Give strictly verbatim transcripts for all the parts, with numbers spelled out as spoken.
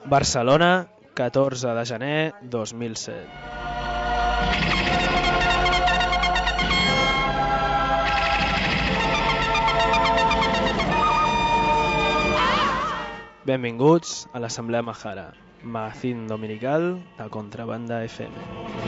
Barcelona, catorze de gener dos mil set. Benvinguts a l'Assemblea Majara, magazín dominical de Contrabanda F M.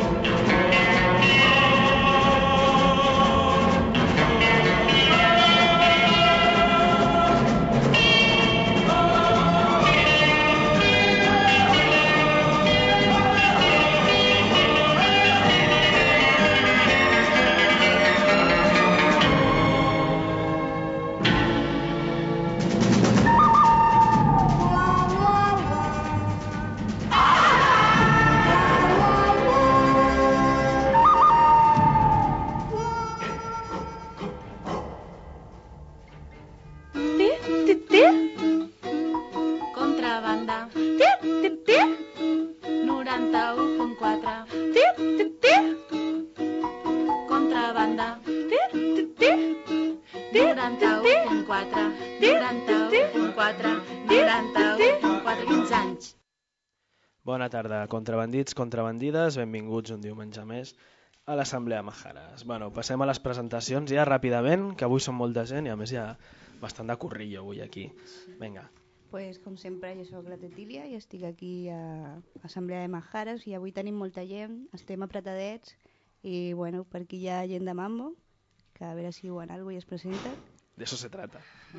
Bona tarda, contrabandits, contrabandides, benvinguts un diumenge més a l'Assemblea Majares. Bueno, passem a les presentacions ja ràpidament, que avui són molta gent i a més hi ha bastant de corrillo avui aquí. Vinga. Pues, com sempre, jo soc la Tetília i estic aquí a l'Assemblea de Majares i avui tenim molta gent, estem apretadets i bueno, per aquí hi ha gent de Mambo, que a veure si diuen alguna cosa i es presenten. De eso se trata.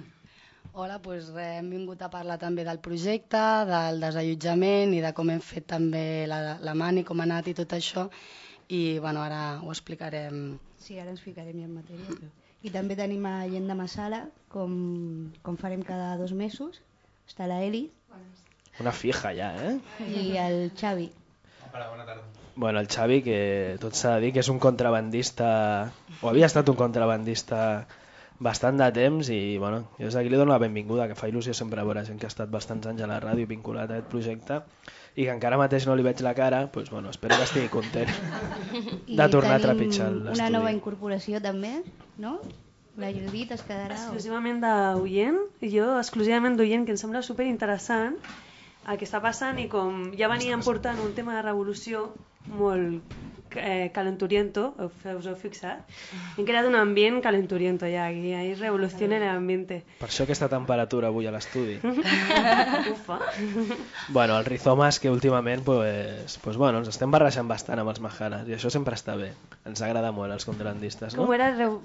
Hola, doncs res, hem vingut a parlar també del projecte, del desallotjament i de com hem fet també la, la mani, com ha anat i tot això. I bueno, ara ho explicarem. Sí, ara ens ficarem ja en matèria. Però... I també tenim a gent de Massala, com, com farem cada dos mesos. Està la Eli. Una fija ja, eh? I el Xavi. Hola, bona tarda. Bueno, el Xavi, que tot s'ha de dir que és un contrabandista, o havia estat un contrabandista bastant de temps i bueno, jo des d'aquí li dono la benvinguda, que fa il·lusió sempre veure gent que ha estat bastants anys a la ràdio vinculat a aquest projecte i que encara mateix no li veig la cara, doncs bueno, espero que estigui content de tornar a trepitjar l'estudi. Una nova incorporació també, no? La Judit es quedarà... Exclusivament d'oient, jo exclusivament d'oient, que em sembla superinteressant el que està passant i com ja veníem portant un tema de revolució molt eh, calenturiento, us heu fixat? Hem creat un ambient calenturiento ja, aquí ahí revoluciona el ambiente. Per això aquesta temperatura avui a l'estudi. Ufa. Bueno, el rizomas que últimament pues, pues, bueno, ens estem barrejant bastant amb els majares i això sempre està bé. Ens agrada molt els contrabandistes, no? Com era? Re...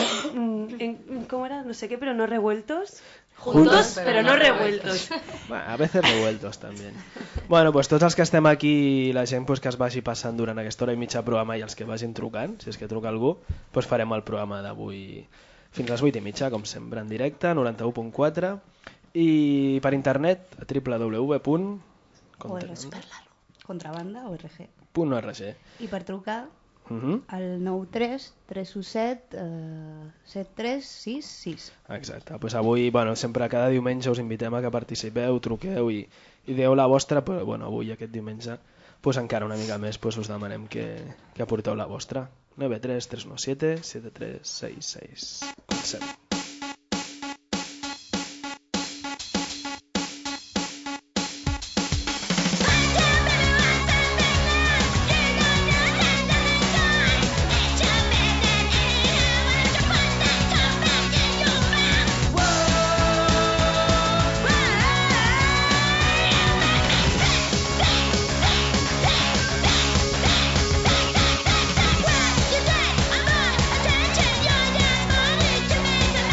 Com era? No sé què, però no revueltos. Juntos, pero no revueltos. Bueno, a veces revueltos també. Bueno, pues tots els que estem aquí, la gent pues, que es vagi passant durant aquesta hora i mitja programa i els que vagin trucant, si és que truca algú, pues farem el programa d'avui fins a les vuit i mitja, com sempre, en directe, noranta-u punt quatre, i per internet a w w w punt contrabanda punto org. Punt org. I per trucar Uh -huh. el nou tres tres u set set tres sis sis. Exacte, pues avui, bueno, sempre cada diumenge us invitem a que participeu, truqueu i, i dieu la vostra, però bueno, avui aquest diumenge pues encara una mica més pues us demanem que, que aporteu la vostra. nueve tres tres uno siete siete tres seis seis. Comencem. Attention, you're just money to me.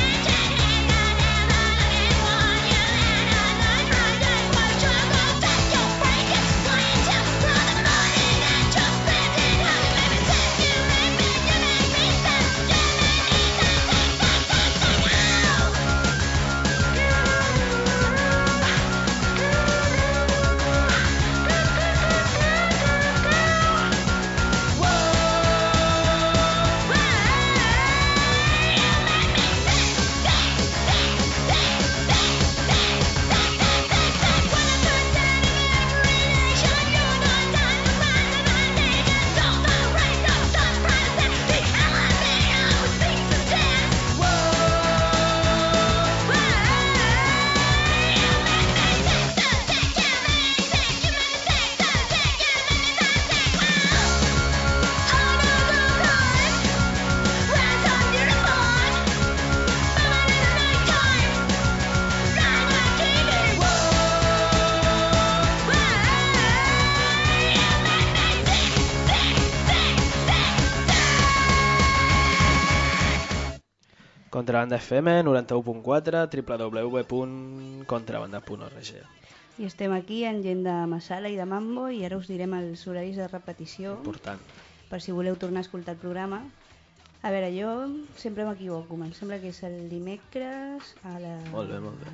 Contrabanda F M, noranta-u punt quatre, w w w punt contrabanda punt org. I estem aquí en gent de Masala i de Mambo i ara us direm els horaris de repetició. Important. Per si voleu tornar a escoltar el programa. A veure, jo sempre m'equivoco, em sembla que és el dimecres a, la... molt bé, molt bé.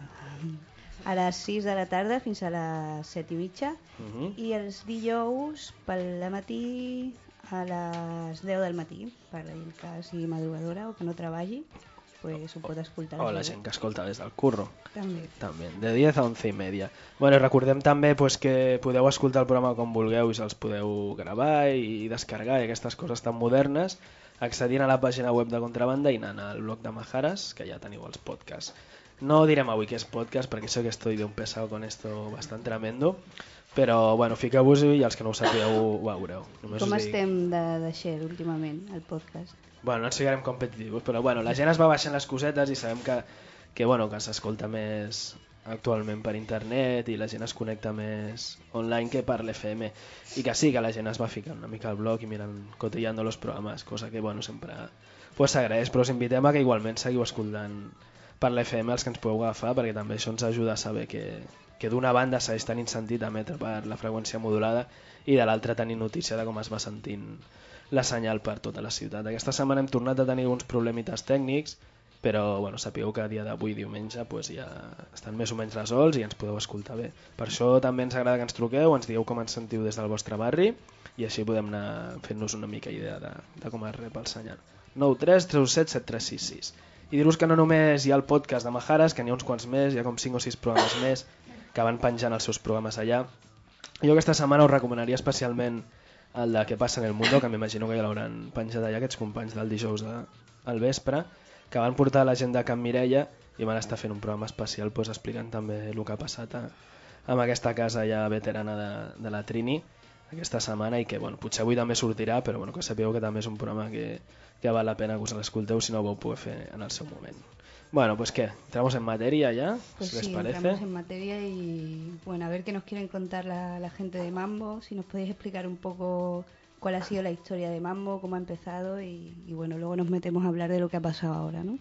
a les sis de la tarda fins a les set i mitja Uh -huh. i els dijous pel matí a les deu del matí, per la gent que sigui madrugadora o que no treballi, pues ho pot escoltar. O la gent que escolta des del curro. També. També, de diez a once i media. Bueno, recordem també pues, que podeu escoltar el programa com vulgueu i se'ls podeu gravar i descarregar i aquestes coses tan modernes accedint a la pàgina web de Contrabanda i anant al blog de Majares, que ja teniu els podcasts. No direm avui que és podcast perquè sé que estoy de un pesado con esto bastant tremendo, però bueno, fiqueu-vos-hi i els que no ho sapigueu ho veureu. Només Com us dic... estem de, de share últimament, el podcast? Bueno, no ens ficarem competitius, però bueno, la gent es va baixant les cosetes i sabem que, que, bueno, que s'escolta més actualment per internet i la gent es connecta més online que per l'F M i que sí, que la gent es va ficant una mica al blog i mirant, cotillando los programes, cosa que bueno, sempre pues, s'agraeix, però us invitem a que igualment seguiu escoltant per l'F M els que ens podeu agafar, perquè també això ens ajuda a saber que, que d'una banda segueix tenint sentit emetre per la freqüència modulada i de l'altra tenir notícia de com es va sentint la senyal per tota la ciutat. Aquesta setmana hem tornat a tenir alguns problemites tècnics, però bueno, sapigueu que a dia d'avui, diumenge, pues, ja estan més o menys resolts i ens podeu escoltar bé. Per això també ens agrada que ens truqueu, ens digueu com ens sentiu des del vostre barri i així podem anar fent-nos una mica idea de, de com es rep el senyal. nou tres tres set set tres sis sis. I dir-vos que no només hi ha el podcast de Majares, que n'hi ha uns quants més, hi ha com cinc o sis programes més que van penjant els seus programes allà. Jo aquesta setmana us recomanaria especialment el de Què passa en el mundo, que m'imagino que ja l'hauran penjat allà aquests companys del dijous de, al vespre, que van portar la gent de Can Mireia i van estar fent un programa especial pues, explicant també el que ha passat a, amb aquesta casa ja veterana de, de la Trini aquesta setmana i que bueno, potser avui també sortirà, però bueno, que sapigueu que també és un programa que, que val la pena que us l'escolteu si no ho vau poder fer en el seu moment. Bueno, pues ¿qué? ¿Entramos en materia ya? Pues ¿Les sí, parece? entramos en materia y bueno, a ver qué nos quieren contar la, la gente de Mambo, si nos podéis explicar un poco cuál ha sido la historia de Mambo, cómo ha empezado y, y bueno, luego nos metemos a hablar de lo que ha pasado ahora, ¿no?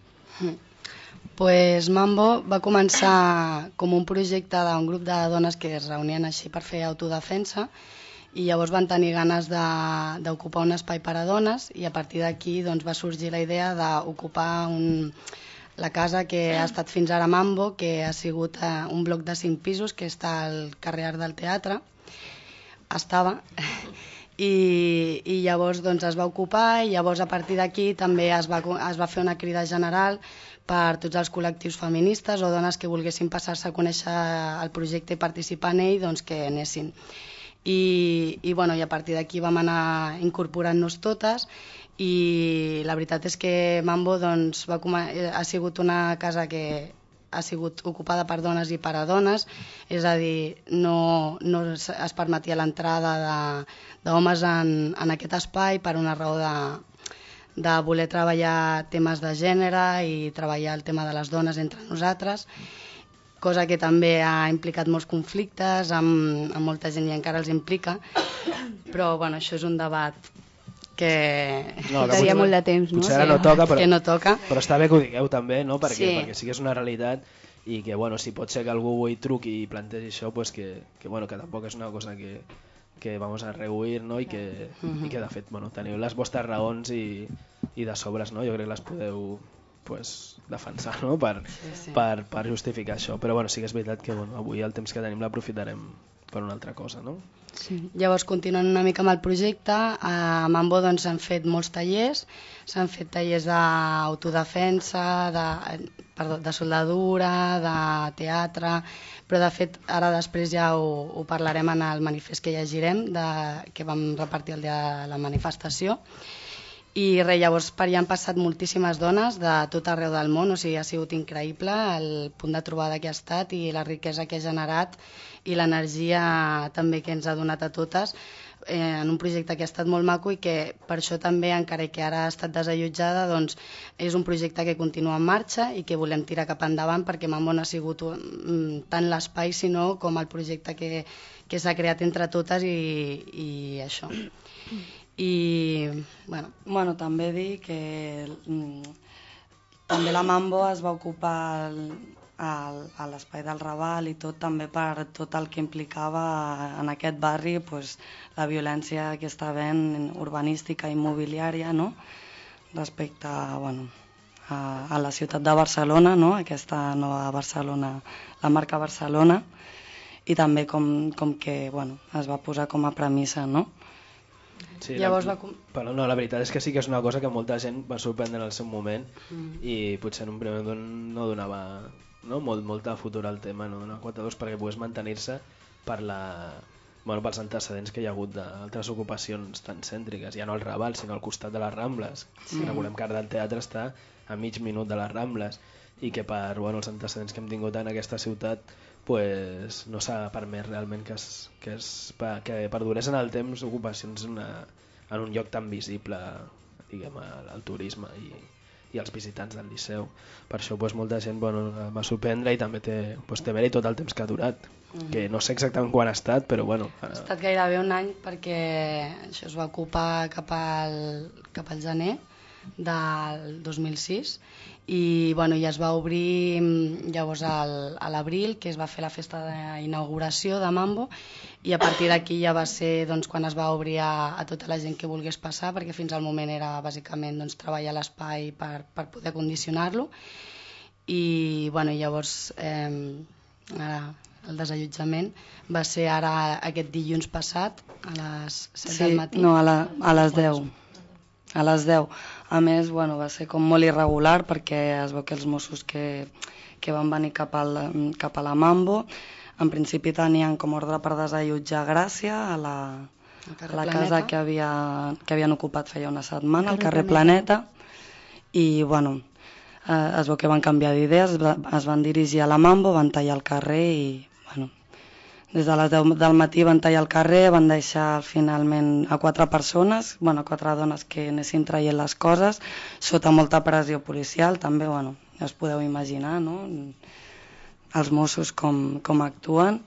Pues Mambo va començar com un projecte d'un grup de dones que es reunien així per fer autodefensa i llavors van tenir ganes d'ocupar un espai per a dones i a partir d'aquí doncs, va sorgir la idea d'ocupar un, la casa que ha estat fins ara Mambo, que ha sigut uh, un bloc de cinc pisos que està al carrer Art del Teatre, estava, i, i llavors doncs, es va ocupar i llavors a partir d'aquí també es va, es va fer una crida general per tots els col·lectius feministes o dones que volguessin passar-se a conèixer el projecte i participar en ell, doncs que anessin. I, i, bueno, i a partir d'aquí vam anar incorporant-nos totes i la veritat és que Mambo doncs, va, ha sigut una casa que ha sigut ocupada per dones i per a dones, és a dir, no, no es permetia l'entrada d'homes en, en aquest espai per una raó de, de voler treballar temes de gènere i treballar el tema de les dones entre nosaltres, cosa que també ha implicat molts conflictes amb, amb molta gent i encara els implica, però bueno, això és un debat que no, que hi ha molt de temps, no? Potser ara no toca, però, que no toca. però està bé que ho digueu també, no? perquè, sí. perquè sí que és una realitat i que bueno, si pot ser que algú ho hi truqui i plantegi això, pues que, que, bueno, que tampoc és una cosa que, que vamos a rehuir, no? I, que, uh-huh. i que de fet bueno, teniu les vostres raons i, i de sobres, no? Jo crec que les podeu pues, defensar, no? per, sí, sí. Per, per justificar això, però bueno, sí que és veritat que bueno, avui el temps que tenim l'aprofitarem per una altra cosa, no? Sí. Llavors, continuant una mica amb el projecte, a Mambo doncs, s'han fet molts tallers, s'han fet tallers d'autodefensa, de, perdó, de soldadura, de teatre, però de fet ara després ja ho, ho parlarem en el manifest que llegirem, de, que vam repartir el dia de la manifestació. I res, llavors per allà han passat moltíssimes dones de tot arreu del món, o sigui, ha sigut increïble el punt de trobada que ha estat i la riquesa que ha generat i l'energia també que ens ha donat a totes eh, en un projecte que ha estat molt maco i que per això també, encara que ara ha estat desallotjada, doncs és un projecte que continua en marxa i que volem tirar cap endavant perquè Mambo no ha sigut um, tant l'espai sinó com el projecte que, que s'ha creat entre totes i, i això. I bueno. bueno, també dir que mm, també la Mambo es va ocupar el, el, a l'espai del Raval i tot també per tot el que implicava en aquest barri, pues, la violència que està havent urbanística i immobiliària, no? Respecte bueno, a, a la ciutat de Barcelona, no? Aquesta nova Barcelona, la marca Barcelona, i també com, com que bueno, es va posar com a premissa, no? Sí, Llavors la, va... però no, la veritat és que sí que és una cosa que molta gent va sorprendre en el seu moment Mm. i potser en un primer moment no donava no, molt, molta futur al tema, no donava quatre dos perquè pogués mantenir-se per la, bueno, pels antecedents que hi ha hagut d'altres ocupacions tan cèntriques, ja no al Raval sinó al costat de les Rambles. Sí. Recordem que ara el teatre està a mig minut de les Rambles i que per bueno, els antecedents que hem tingut en aquesta ciutat pues, no s'ha permès realment que, es, que, es, que perdurés en el temps ocupacions en, una, en un lloc tan visible diguem, al, al turisme i, i als visitants del Liceu. Per això pues, molta gent bueno, va sorprendre i també té, pues, té a veure tot el temps que ha durat, mm-hmm. que no sé exactament quan ha estat, però bueno... Ha estat gairebé un any perquè això es va ocupar cap al, cap al gener del dos mil sis i bueno, ja es va obrir llavors al, a l'abril, que es va fer la festa d'inauguració de Mambo, i a partir d'aquí ja va ser doncs, quan es va obrir a, a tota la gent que volgués passar, perquè fins al moment era bàsicament doncs, treballar l'espai per, per poder condicionar-lo, i bueno, llavors eh, ara el desallotjament va ser ara aquest dilluns passat a les set sí, del matí. No, a, la, a les deu. A les deu. A més, bueno, va ser com molt irregular perquè es veu que els Mossos que, que van venir cap, al, cap a la Mambo en principi tenien com ordre per desallotjar Gràcia a la, a la casa que, havia, que havien ocupat feia una setmana, al carrer Planeta, i bueno, eh, es veu que van canviar d'idees, es van dirigir a la Mambo, van tallar el carrer i bueno, des de les deu del matí van tallar el carrer, van deixar finalment a quatre persones, bueno, quatre dones que anessin traient les coses, sota molta pressió policial, també, bueno, ja us podeu imaginar, no?, els Mossos com, com actuen,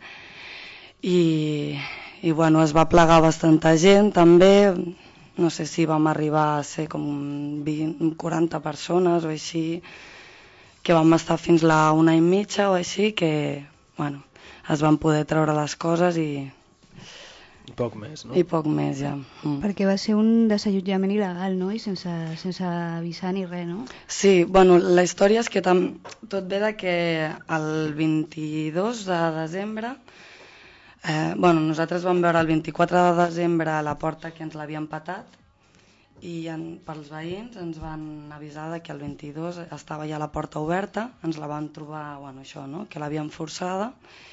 i, i bueno, es va plegar bastanta gent, també, no sé si vam arribar a ser com vint, quaranta persones o així, que vam estar fins la una i mitja o així, que, bueno, es van poder treure les coses i... I poc més, no? I poc més, ja. Mm. Perquè va ser un desallotjament il·legal, no? I sense, sense avisar ni res, no? Sí, bueno, la història és que tam... tot ve de que el vint-i-dos de desembre, eh, bueno, nosaltres vam veure el vint-i-quatre de desembre a la porta que ens l'havien petat i en, pels veïns ens van avisar que el vint-i-dos estava ja la porta oberta, ens la van trobar, bueno, això, no?, que l'havien forçada,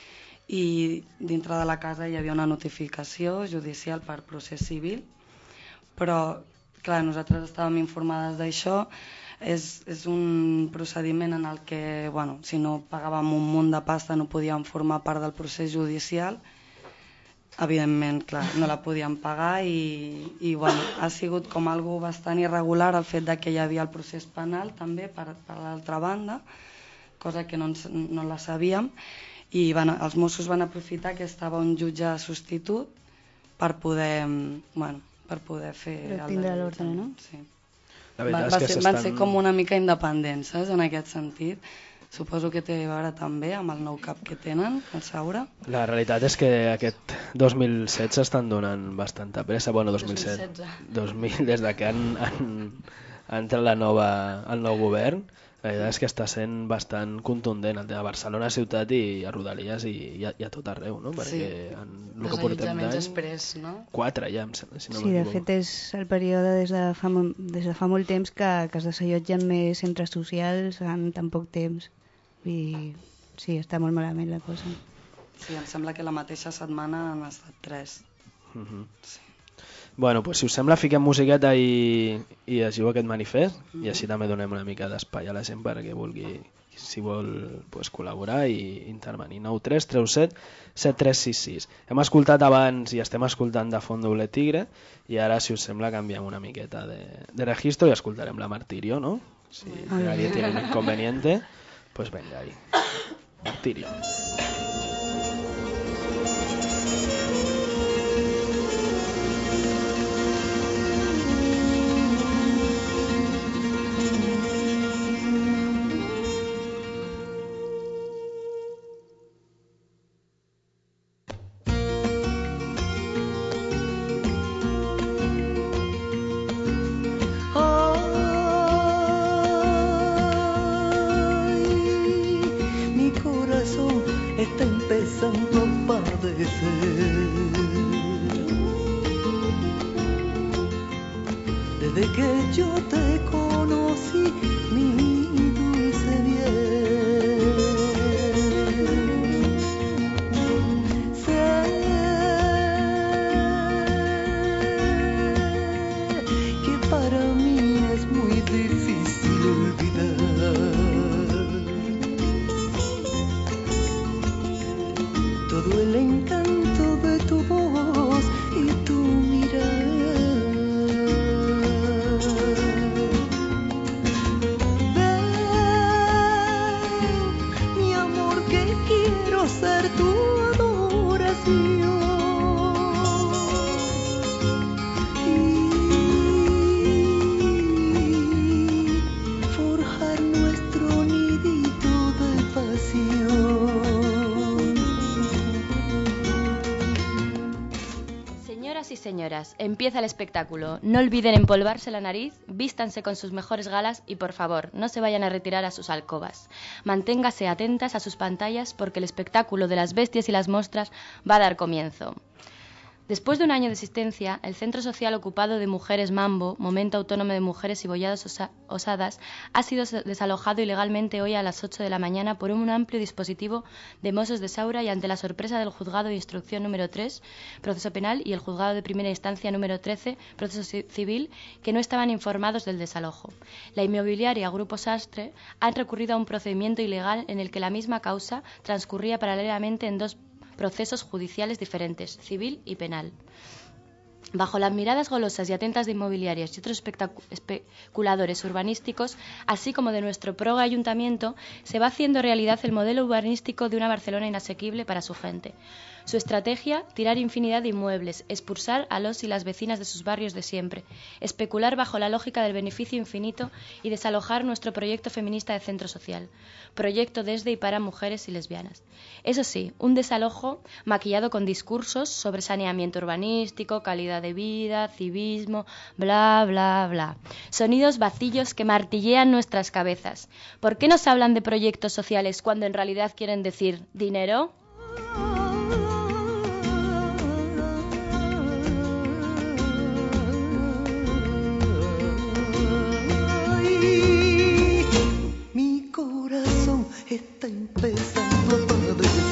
i dintre de la casa hi havia una notificació judicial per procés civil, però clar, nosaltres estàvem informades d'això, és, és un procediment en el que, bueno, si no pagàvem un munt de pasta no podíem formar part del procés judicial, evidentment, clar, no la podíem pagar i, i bueno, ha sigut com algo bastant irregular el fet de que hi havia el procés penal també per, per l'altra banda, cosa que no, ens, no la sabíem, i van, els Mossos van aprofitar que estava un jutge substitut per poder, bueno, per poder fer... Per tindre l'ordre, no? Sí. La veritat va, és va que ser, s'estan... van ser com una mica independents, saps, en aquest sentit. Suposo que té a veure també amb el nou cap que tenen, el Saura. La realitat és que aquest dos mil setze estan donant bastanta pressa, bueno, dos mil set, dos mil, des de que han, han, ha entrat la nova, el nou govern. La veritat és que està sent bastant contundent el tema de Barcelona ciutat i a Rodalies i, i, a, i a tot arreu, no? Perquè sí. en el que portem d'any... Express, no? Quatre ja, em sembla, si no sí, de fet és el període des de fa, des de fa molt temps que, que es desallotgen més centres socials en tan poc temps. I sí, està molt malament la cosa. Sí, em sembla que la mateixa setmana han estat tres. Uh-huh. Sí. Bueno, pues, si us sembla, fiquem musiqueta i, i llegiu aquest manifest, mm-hmm. i així també donem una mica d'espai a la gent perquè vulgui, si vol, pues, col·laborar i intervenir. nou tres tres set set tres sis sis. Hem escoltat abans i estem escoltant de fons Doble Tigre i ara, si us sembla, canviem una miqueta de, de registro i escoltarem la Martirio, ¿no? Si nadie tiene un inconveniente, pues venga ahí. Martirio. Desde que yo te conocí, mi dulce bien, sé que para mí es muy difícil olvidar todo el encanto de tu voz y tu mirada. Ser tu adoración y forjar nuestro nidito de pasión. Señoras y señoras, empieza el espectáculo. No olviden empolvarse la nariz, vístanse con sus mejores galas y, por favor, no se vayan a retirar a sus alcobas. Manténgase atentas a sus pantallas porque el espectáculo de las bestias y las mostras va a dar comienzo. Después de un año de existencia, el Centro Social Ocupado de Mujeres Mambo, Momento Autónomo de Mujeres y Bolladas osa- Osadas, ha sido desalojado ilegalmente hoy a las ocho de la mañana por un amplio dispositivo de Mossos de Saura y ante la sorpresa del Juzgado de Instrucción número tres, Proceso Penal, y el Juzgado de Primera Instancia número trece, Proceso Civil, que no estaban informados del desalojo. La inmobiliaria Grupo Sastre han recurrido a un procedimiento ilegal en el que la misma causa transcurría paralelamente en dos procesos judiciales diferentes, civil y penal. Bajo las miradas golosas y atentas de inmobiliarias y otros especuladores urbanísticos, así como de nuestro proga ayuntamiento, se va haciendo realidad el modelo urbanístico de una Barcelona inasequible para su gente. Su estrategia, tirar infinidad de inmuebles, expulsar a los y las vecinas de sus barrios de siempre, especular bajo la lógica del beneficio infinito y desalojar nuestro proyecto feminista de centro social, proyecto desde y para mujeres y lesbianas. Eso sí, un desalojo maquillado con discursos sobre saneamiento urbanístico, calidad de vida, civismo, bla, bla, bla. Sonidos vacíos que martillean nuestras cabezas. ¿Por qué nos hablan de proyectos sociales cuando en realidad quieren decir dinero? Mi corazón está empezando a padecer.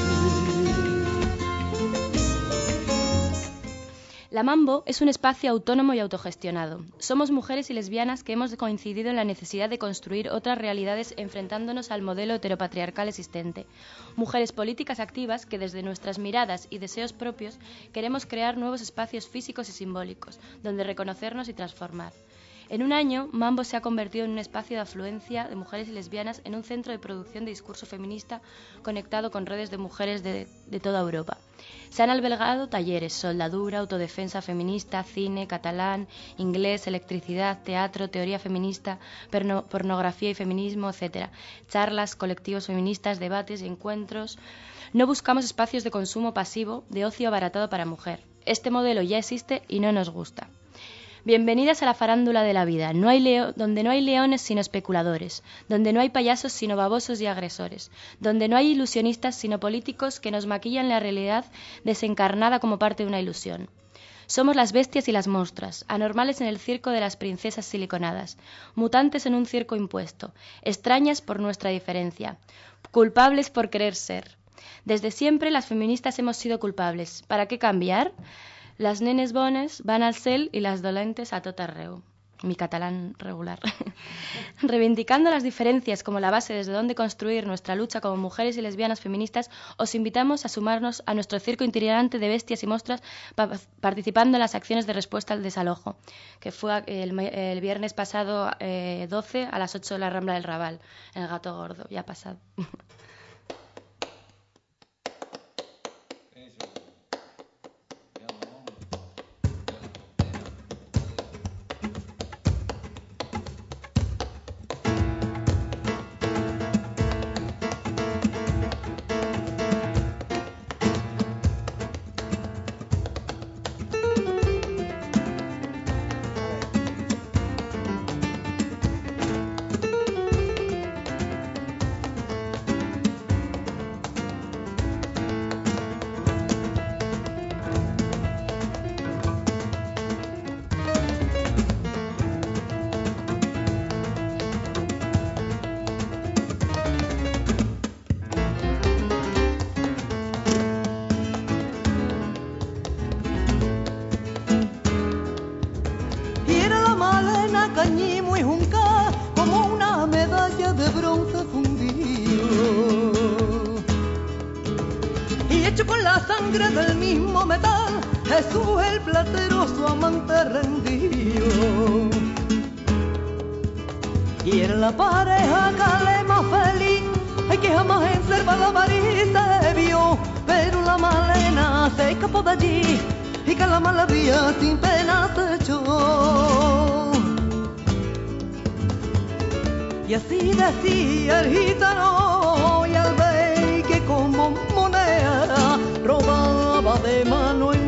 La Mambo es un espacio autónomo y autogestionado. Somos mujeres y lesbianas que hemos coincidido en la necesidad de construir otras realidades enfrentándonos al modelo heteropatriarcal existente. Mujeres políticas activas que desde nuestras miradas y deseos propios queremos crear nuevos espacios físicos y simbólicos, donde reconocernos y transformar. En un año, Mambo se ha convertido en un espacio de afluencia de mujeres y lesbianas en un centro de producción de discurso feminista conectado con redes de mujeres de, de toda Europa. Se han albergado talleres, soldadura, autodefensa feminista, cine, catalán, inglés, electricidad, teatro, teoría feminista, porno, pornografía y feminismo, etcétera. Charlas, colectivos feministas, debates y encuentros. No buscamos espacios de consumo pasivo, de ocio abaratado para mujer. Este modelo ya existe y no nos gusta. Bienvenidas a la farándula de la vida, no hay leo- donde no hay leones sino especuladores, donde no hay payasos sino babosos y agresores, donde no hay ilusionistas sino políticos que nos maquillan la realidad desencarnada como parte de una ilusión. Somos las bestias y las monstras, anormales en el circo de las princesas siliconadas, mutantes en un circo impuesto, extrañas por nuestra diferencia, culpables por querer ser. Desde siempre las feministas hemos sido culpables. ¿Para qué cambiar? Las nenes bones van al cel y las dolentes a tot arreu. Mi catalán regular. Reivindicando las diferencias como la base desde donde construir nuestra lucha como mujeres y lesbianas feministas, os invitamos a sumarnos a nuestro circo itinerante de bestias y monstras pa- participando en las acciones de respuesta al desalojo, que fue el, el viernes pasado eh, doce a las ocho de la Rambla del Raval, en el Gato Gordo. Ya ha pasado. sangre del mismo metal, Jesús el platero su amante rendió. Y en la pareja calema feliz, hay que jamás en Cervada París se vio, pero la Malena se escapó de allí y que la mala vía sin pena se echó. Y así decía el gitano, y al ver que como moneda robaba de mano en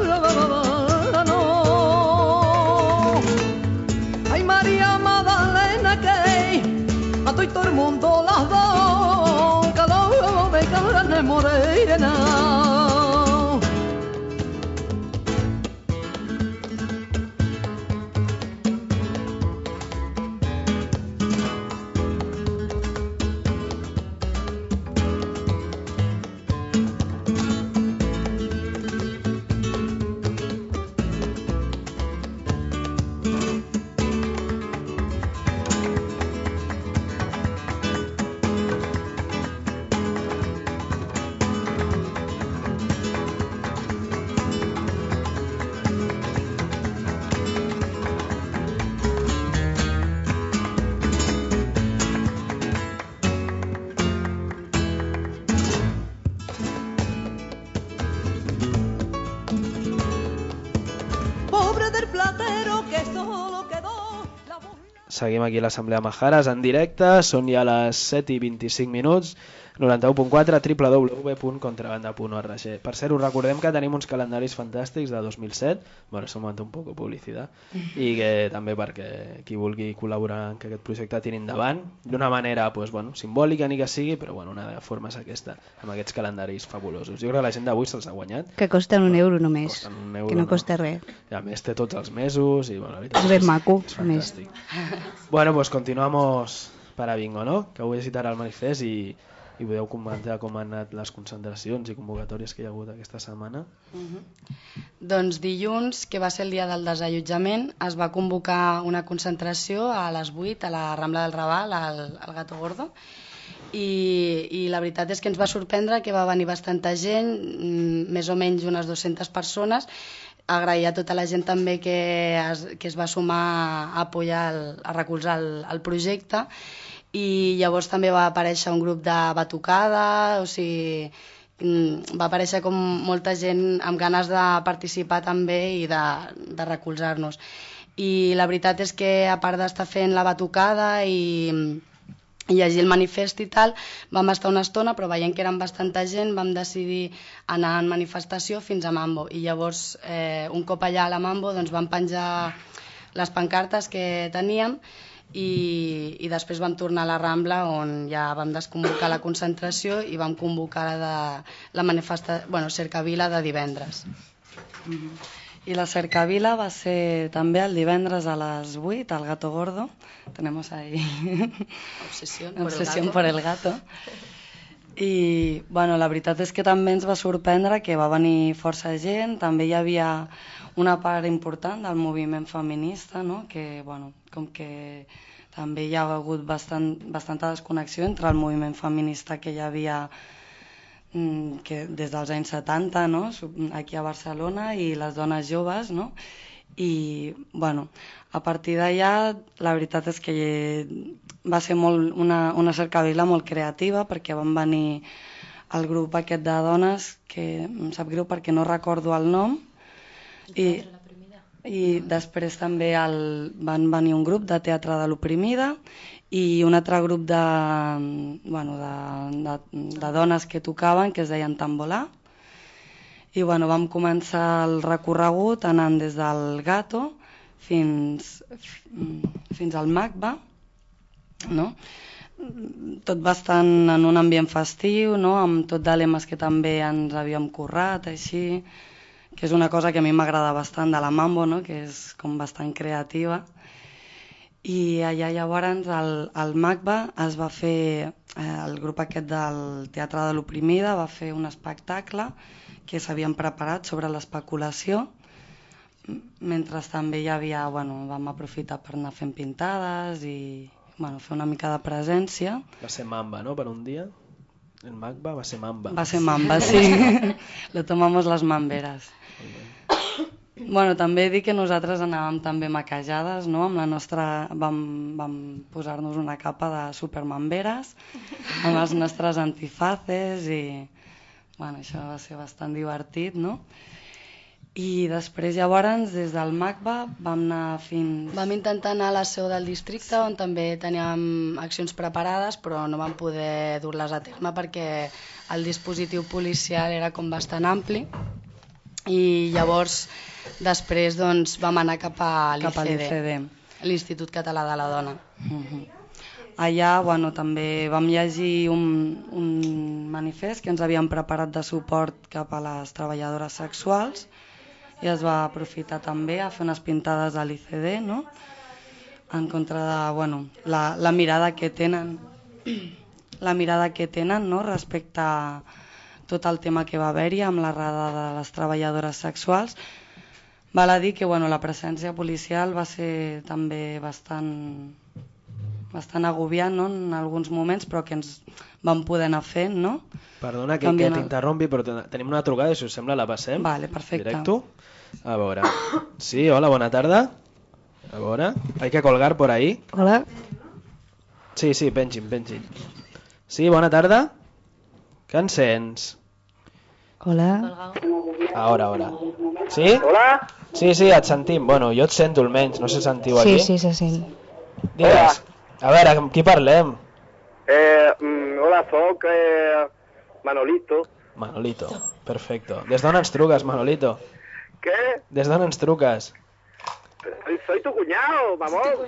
mano. Ay, María Magdalena, que a todo el mundo las dos, calor de carne morena. Seguim aquí a l'Assemblea Majares en directe, són ja les set i vint-i-cinc minuts, noranta-u punt quatre, w w w punt contrabanda punt org. Per cert, us recordem que tenim uns calendaris fantàstics de dos mil set, bueno, és un moment un poc de publicitat, i que també perquè qui vulgui col·laborar en que aquest projecte tiri endavant, d'una manera pues, bueno, simbòlica ni que sigui, però bueno, una de forma és aquesta, amb aquests calendaris fabulosos. Jo crec que la gent d'avui se'ls ha guanyat. Que costen un euro només, costen un euro, que no costa res. I a més té tots els mesos i bueno, la veritat és ben maco, és fantàstic. Bueno, pues continuamos para Bingo, ¿no? Que avui citarà el manifest i, i podeu comentar com han anat les concentracions i convocatòries que hi ha hagut aquesta setmana. Uh-huh. Doncs dilluns, que va ser el dia del desallotjament, es va convocar una concentració a les vuit a la Rambla del Raval, al, al Gato Gordo, i, i la veritat és que ens va sorprendre que va venir bastanta gent, més o menys unes dues-centes persones. Agrair a tota la gent també que es, que es va sumar a apoyar, el, a recolzar el, el projecte, i llavors també va aparèixer un grup de batucada, o sigui, va aparèixer com molta gent amb ganes de participar també i de, de recolzar-nos. I la veritat és que a part d'estar fent la batucada i, i llegir el manifest i tal, vam estar una estona, però veient que eren bastanta gent vam decidir anar en manifestació fins a Mambo. I llavors, eh, un cop allà a la Mambo, doncs vam penjar les pancartes que teníem i, i després vam tornar a la Rambla, on ja vam desconvocar la concentració i vam convocar la, de, la manifestació, bueno, cercavila de divendres. Mm-hmm. I la cercavila va ser també el divendres a les vuit al Gato Gordo. Tenemos ahí obsesión por, obsesión el por el gato. I bueno, la veritat és que també ens va sorprendre que va venir força gent. També hi havia una part important del moviment feminista, no? Que, bueno, com que també hi ha hagut bastant, bastanta desconnexió entre el moviment feminista que hi havia que des dels anys setanta, no? Aquí a Barcelona, i les dones joves, no? I bueno, a partir d'allà la veritat és que va ser molt, una, una cercavila molt creativa, perquè van venir el grup aquest de dones, que em sap greu perquè no recordo el nom, i, i després també el, van venir un grup de teatre de l'oprimida i un altre grup de, bueno, de, de, de dones que tocaven, que es deien Tambolà. I bueno, vam començar el recorregut anant des del Gato fins, fins al Macba, no? Tot bastant en un ambient festiu, no? Amb tot de lemes que també ens havíem currat, així, que és una cosa que a mi m'agrada bastant de la Mambo, no? Que és com bastant creativa. I allà llavors al, al Macba es va fer, eh, el grup aquest del Teatre de l'Oprimida va fer un espectacle que s'havien preparat sobre l'especulació, mentre també hi havia, bueno, vam aprofitar per anar fent pintades i bueno, fer una mica de presència. Va ser Mamba, no?, per un dia? El Magba va ser Mamba. Va ser Mamba, sí. Lo tomamos les mamberes. Bueno, també dic que nosaltres anàvem també maquejades, no? Amb la nostra... Vam, vam posar-nos una capa de supermamberes amb els nostres antifaces i... Bueno, això va ser bastant divertit, no? I després llavors des del Magba vam anar fins... Vam intentar anar a la seu del districte on també teníem accions preparades però no vam poder dur-les a terme perquè el dispositiu policial era com bastant ampli i llavors després doncs, vam anar cap a l'I C D, l'Institut Català de la Dona. Uh-huh. Allà bueno, també vam llegir un, un manifest que ens havien preparat de suport cap a les treballadores sexuals i es va aprofitar també a fer unes pintades a l'I C D, no? En contra de bueno, la, la mirada que tenen la mirada que tenen no? Respecte a tot el tema que va haver-hi amb la rada de les treballadores sexuals. Val a dir que bueno, la presència policial va ser també bastant, bastant agobiant, no? En alguns moments, però que ens vam poder anar fent, no? Perdona que, que t'interrompi, però tenim una trucada i si us sembla la passem. Vale, perfecte. Directo. A veure. Sí, hola, bona tarda. A veure, hay que colgar por ahí. Hola. Sí, sí, pengin, pengin. Sí, bona tarda. Què en sents? Hola. Ahora, ahora. Sí? Hola? Sí, sí, et sentim. Bueno, jo et sento almenys, no sé si sentiu aquí. Sí, sí, se sent. Digues. A veure, amb qui parlem? Eh, mm, hola, soc eh, Manolito. Manolito, perfecto. Des d'on ens truques, Manolito? ¿Qué? Des d'on ens truques? Soy, soy tu cuñado, mamón.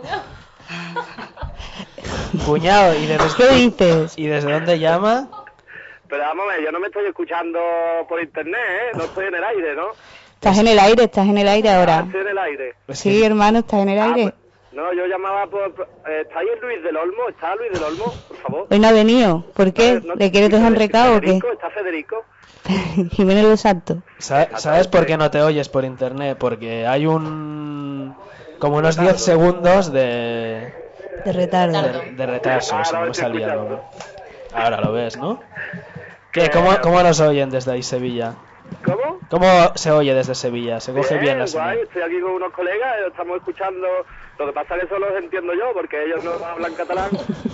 Cuñado, ¿y desde qué dices? ¿Y desde dónde llama? Pero vamos a ver, yo no me estoy escuchando por internet, ¿eh? No estoy en el aire, ¿no? Estás en el aire, estás en el aire ahora. Ah, estoy en el aire. Sí, hermano, estás en el Ah, aire. pues, no, yo llamaba por... Eh, ¿Está ahí Luis del Olmo? ¿Está Luis del Olmo? Por favor. Hoy no ha venido. ¿Por qué? No, no, ¿Le quieres dejar un recado o qué? Federico, ¿está Federico? Jiménez Los Santos. Sa- ¿Sabes por qué no te oyes por internet? Porque hay un... como unos diez segundos de... De retardo. De, de retraso, se me salía algo. Ahora lo ves, ¿no? ¿Qué? ¿Cómo, cómo nos oyen desde ahí Sevilla? ¿Cómo? ¿Cómo se oye desde Sevilla? ¿Se coge bien la guay, señal? estoy aquí con unos colegas, estamos escuchando... Lo que pasa es que solo los entiendo yo, porque ellos no hablan catalán.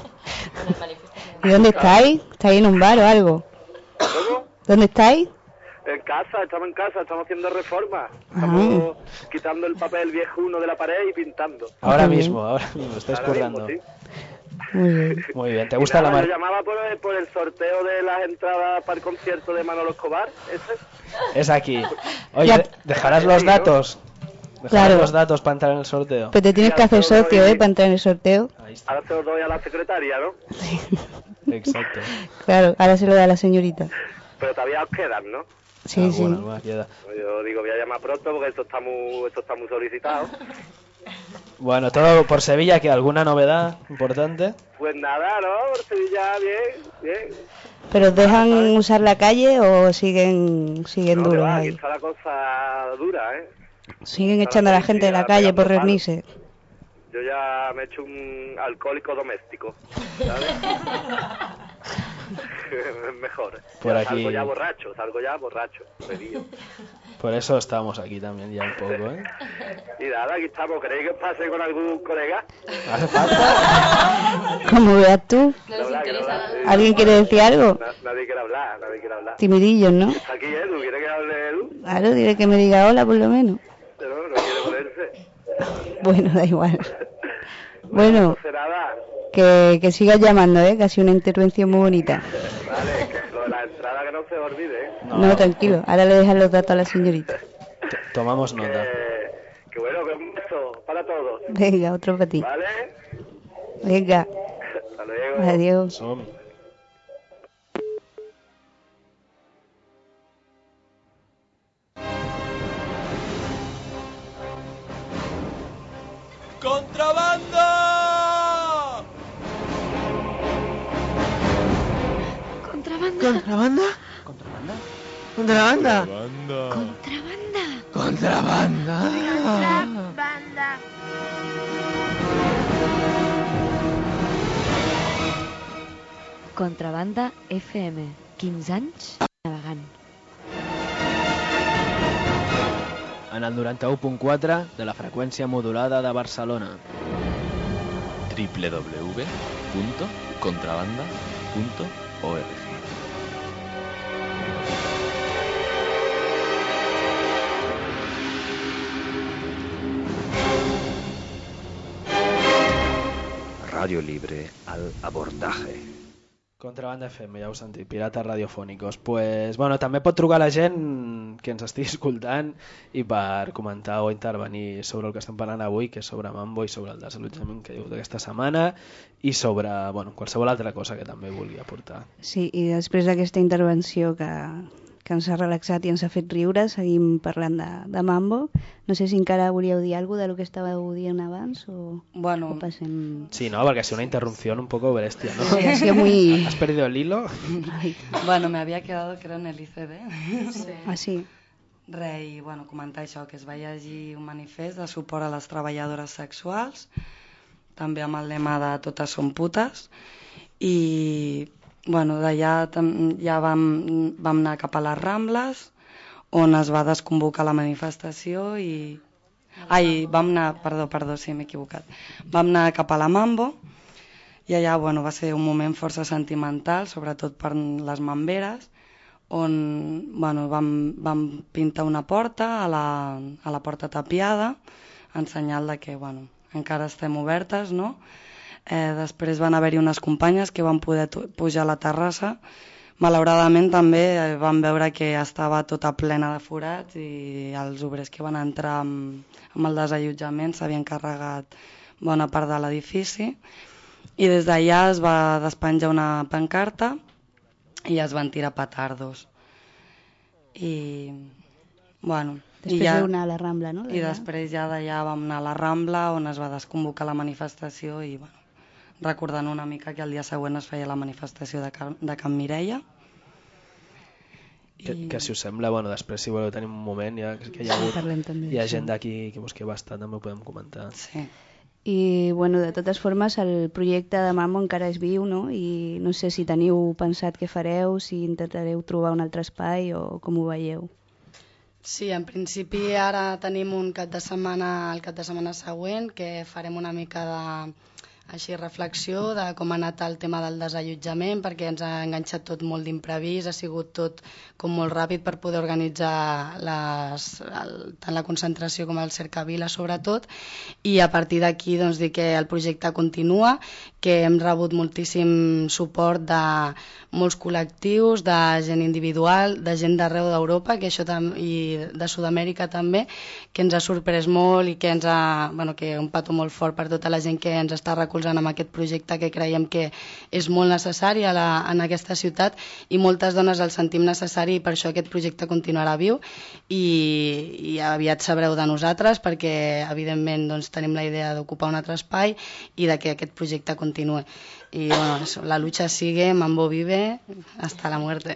¿Y dónde estáis? ¿Estáis en un bar o algo? ¿Cómo? ¿Dónde estáis? En casa, estamos en casa, estamos haciendo reformas. Estamos quitando el papel viejuno de la pared y pintando. Ahora mismo, ahora mismo, estáis Ahora currando. mismo, sí. Muy bien. Muy bien, ¿te Y gusta nada, la mar... Yo llamaba por el, por el sorteo de las entradas para el concierto de Manolo Escobar, ¿ese? Es aquí. Oye, Ya. ¿dejarás los datos? ¿Dejarás Claro. los datos para entrar en el sorteo? Pero te tienes que hacer socio, ¿eh? Para entrar en el sorteo. Ahora se lo doy a la secretaria, ¿no? Exacto. Claro, ahora se lo da a la señorita. Pero todavía os quedan, ¿no? Sí, sí. Alguna más queda. Yo digo, voy a llamar pronto porque esto está muy, esto está muy solicitado. Bueno, todo por Sevilla, ¿que alguna novedad importante? Pues nada, ¿no? Por Sevilla, bien, bien. ¿Pero os dejan usar la calle o siguen siguen No, que duros va, aquí ahí? está la cosa dura, ¿eh? Siguen echando a la gente de la calle por reunirse. Yo ya me he hecho un alcohólico doméstico, ¿sabes? Es mejor. Por Ya aquí- Salgo ya borracho, salgo ya borracho, bebido. Por eso estamos aquí también ya un poco, ¿eh? Y nada, aquí estamos. ¿Queréis que os pase con algún colega? ¿Hace falta? Como veas tú. No, verdad que no, sí. ¿Alguien quiere decir algo? Na- Nadie quiere hablar, nadie quiere hablar. Timidillos, ¿no? Está aquí Edu, ¿quiere que hable Edu? Claro, dile que me diga hola por lo menos. No, no quiere ponerse. Bueno, da igual. Bueno, No sé nada. que, que sigas llamando, ¿eh? Que ha sido una intervención muy bonita. Vale, que lo de la entrada que no se olvide, ¿eh? No, tranquilo. Ahora le dejan los datos a la señorita. Tomamos nota. Que, que bueno, que un beso para todos. Venga, otro para ti. ¿Vale? Venga, Hasta luego. adiós. Som. ¡Contrabanda! Contrabanda. ¿Contrabanda? Contrabanda. ¿Contrabanda? Contrabanda. ¿Contrabanda? Contrabanda. Contrabanda F M, quinze anys navegant. En el noranta-u punt quatre de la freqüència modulada de Barcelona. w w w punt contrabanda punt org. Radio Libre al abordaje. Contrabanda F M, ja ho heu sentit, pirates radiofònicos. Pues, bueno, també pot trucar la gent que ens estigui escoltant i per comentar o intervenir sobre el que estem parlant avui, que és sobre Mambo i sobre el desallotjament que hi ha hagut aquesta setmana i sobre, bueno, qualsevol altra cosa que també vulgui aportar. Sí, i després d'aquesta intervenció que, que ens ha relaxat i ens ha fet riure, seguim parlant de, de Mambo. No sé si encara volíeu dir alguna cosa del que estàveu dient abans o, bueno, o passem... Sí, no, porque ha sido una interrupción un poco bestia, ¿no? Sí, ha sido muy... ¿Has perdido el hilo? Bueno, me había quedado, creo, en el I C D. Sí. Ah, sí. Re, i bueno, comentar això, que es va llegir un manifest de suport a les treballadores sexuals, també amb el lema de totes són putes, i bueno, d'allà ja vam, vam anar cap a les Rambles, on es va desconvocar la manifestació i... Ai, vam anar... Perdó, perdó, sí, m'he equivocat. Vam anar cap a la Mambo i allà, bueno, va ser un moment força sentimental, sobretot per les mamberes, on, bueno, vam, vam pintar una porta a la, a la porta tapiada, en senyal de que, bueno, encara estem obertes, no? Eh, després van haver-hi unes companyes que van poder pujar a la terrassa. Malauradament també vam veure que estava tota plena de forats i els obrers que van entrar amb, amb el desallotjament s'havien carregat bona part de l'edifici i des d'allà es va despenjar una pancarta i es van tirar petardos. I, bueno... Després ja, vau anar a la Rambla, no? I després ja d'allà vam anar a la Rambla on es va desconvocar la manifestació i, bueno, recordant una mica que el dia següent es feia la manifestació de Can, de Can Mireia. Que, que si us sembla, bueno, després si voleu tenir un moment, ja, que hi ha, hagut, també, hi ha sí. gent d'aquí que, que va estar, també ho podem comentar. Sí. I, bueno, de totes formes, el projecte de Mambo encara és viu, no? I no sé si teniu pensat què fareu, si intentareu trobar un altre espai o com ho veieu. Sí, en principi ara tenim un cap de setmana, el cap de setmana següent, que farem una mica de així reflexió de com ha anat el tema del desallotjament, perquè ens ha enganxat tot molt d'imprevist, ha sigut tot com molt ràpid per poder organitzar les, el, tant la concentració com el cercavila sobretot, i a partir d'aquí doncs, dir que el projecte continua, que hem rebut moltíssim suport de molts col·lectius, de gent individual, de gent d'arreu d'Europa, que això tam i de Sud-amèrica també, que ens ha sorprès molt i que ens ha, bueno, que un petó molt fort per tota la gent que ens està recolzant amb aquest projecte que creiem que és molt necessari a la, en aquesta ciutat i moltes dones el sentim necessari i per això aquest projecte continuarà viu i, i aviat sabreu de nosaltres perquè evidentment doncs, tenim la idea d'ocupar un altre espai i de que aquest projecte continuï. I bueno, eso, la lucha sigue, Mambo vive, hasta la muerte.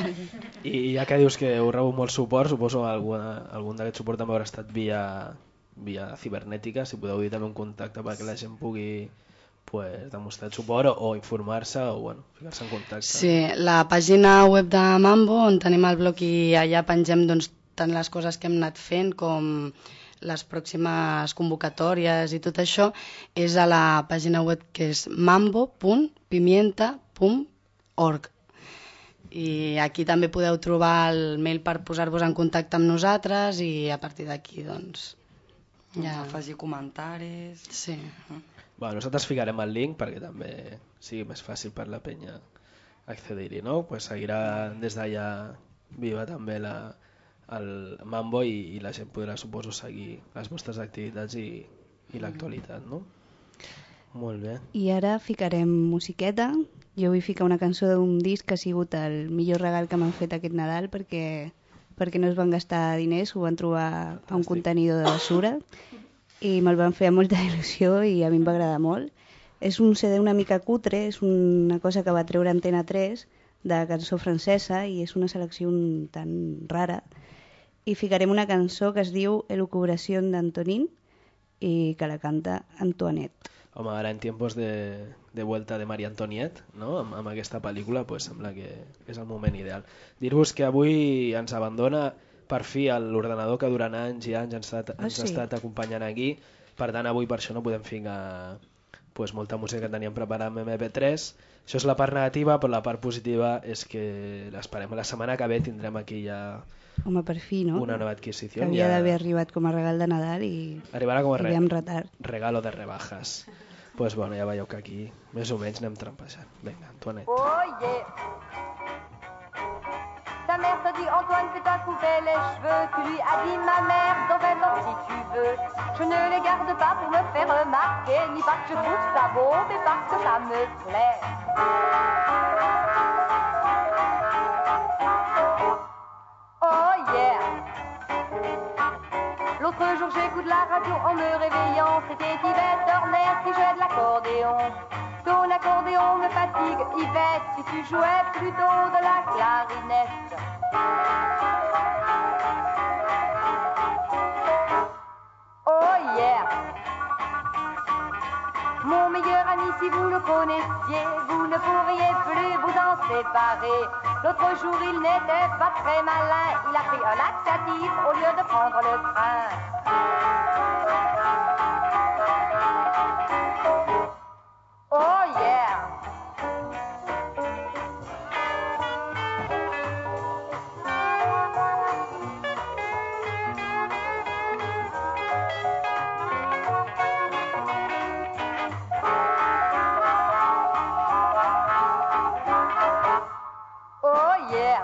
I ja que dius que heu rebut molt suport, suposo que algun, algun d'aquest suport també haurà estat via, via cibernètica, si podeu dir també un contacte perquè la gent pugui pues, demostrar suport o, o informar-se o bueno, ficar-se en contacte. Sí, la pàgina web de Mambo, on tenim el blog i allà pengem doncs, tant les coses que hem anat fent com les pròximes convocatòries i tot això, és a la pàgina web que és mambo punt pimienta punt org. I aquí també podeu trobar el mail per posar-vos en contacte amb nosaltres i a partir d'aquí doncs ja afegir comentaris. Sí. Bueno, nosaltres ficarem el link perquè també sigui més fàcil per la penya accedir-hi, no? Pues seguirà des d'allà viva també la el Mambo i, i la gent podrà, suposo, seguir les vostres activitats i, i l'actualitat, no? Molt bé. I ara ficarem musiqueta. Jo vull ficar una cançó d'un disc que ha sigut el millor regal que m'han fet aquest Nadal perquè, perquè no es van gastar diners, ho van trobar a un contenidor de basura i me'l van fer amb molta il·lusió i a mi em va agradar molt. És un C D una mica cutre, és una cosa que va treure Antena tres de cançó francesa i és una selecció un tan rara. I ficarem una cançó que es diu Elucubració d'Antonin i que la canta Antoinette. home, ara en tiempos de, de vuelta de Maria Antoniette, no? amb, amb aquesta pel·lícula, pues, sembla que és el moment ideal. Dir-vos que avui ens abandona per fi l'ordenador que durant anys i anys ens ha, ens Ah, sí? ha estat acompanyant aquí, per tant avui per això no podem ficar pues, molta música que teníem preparada amb eme pe tres. Això és la part negativa, però la part positiva és que l'esperem. La setmana que ve tindrem aquí ja Home, per fi, no? una nova adquisició. Que havia ja... d'haver arribat com a regal de Nadal i Arribarà com a i re... ve amb retard. regalo de rebajas. Pues bueno, ja veieu que aquí més o menys anem trampejant. Vinga, Antoinette. Oh yeah. Ta mère t'a dit Antoine que t'as coupé les cheveux. Tu lui as dit ma mère dans vingt ans si tu veux. Je ne les garde pas pour me faire remarquer, ni parce que je trouve ça beau, mais parce que ça me plaît. Oh yeah. L'autre jour j'écoute la radio en me réveillant. C'était Yvette Horner qui jouait de l'accordéon. Ton accordéon me fatigue, Yvette, si tu jouais plutôt de la clarinette. Oh yeah. Mon meilleur ami, si vous le connaissiez, vous ne pourriez plus vous en séparer. L'autre jour, il n'était pas très malin. Il a pris un laxatif au lieu de prendre le train. Oh yeah. Oh yeah.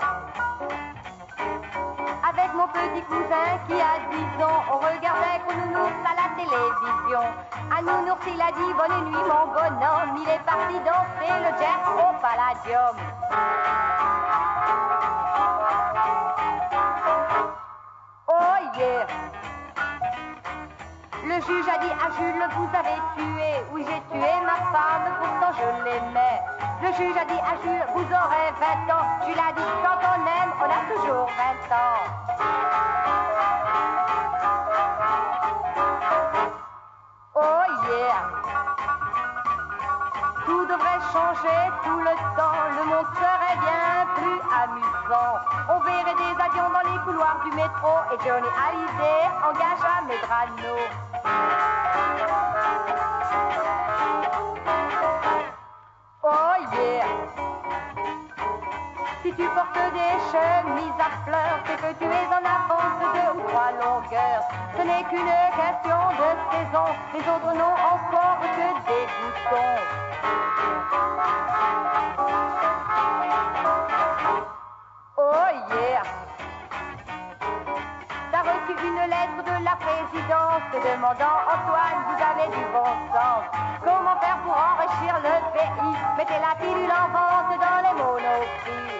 Avec mon petit cousin qui a dix ans, on regardait Nounours à la télévision. À Nounours il a dit bonne nuit mon bonhomme, il est parti danser le jazz au Palladium. Oh yeah. Le juge a dit à Jules, vous avez tué. Oui, j'ai tué ma femme, pourtant je l'aimais. Le juge a dit à Jules, vous aurez vingt ans. Jules a dit, quand on aime, on a toujours vingt ans. Oh yeah. Tout devrait changer tout le temps. Le monde serait bien plus amusant. On verrait des avions dans les couloirs du métro. Et Johnny Hallyday engage à Medrano. Oh yeah. Si tu portes des chemises à fleurs, c'est que tu es en avance de deux ou trois longueurs. Ce n'est qu'une question de saison. Les autres n'ont encore que des boutons. Oh yeah. T'as reçu une lettre de la présidence te demandant Antoine, vous avez du bon sens. Comment faire pour enrichir le pays? Mettez la pilule en vente dans les monoprix.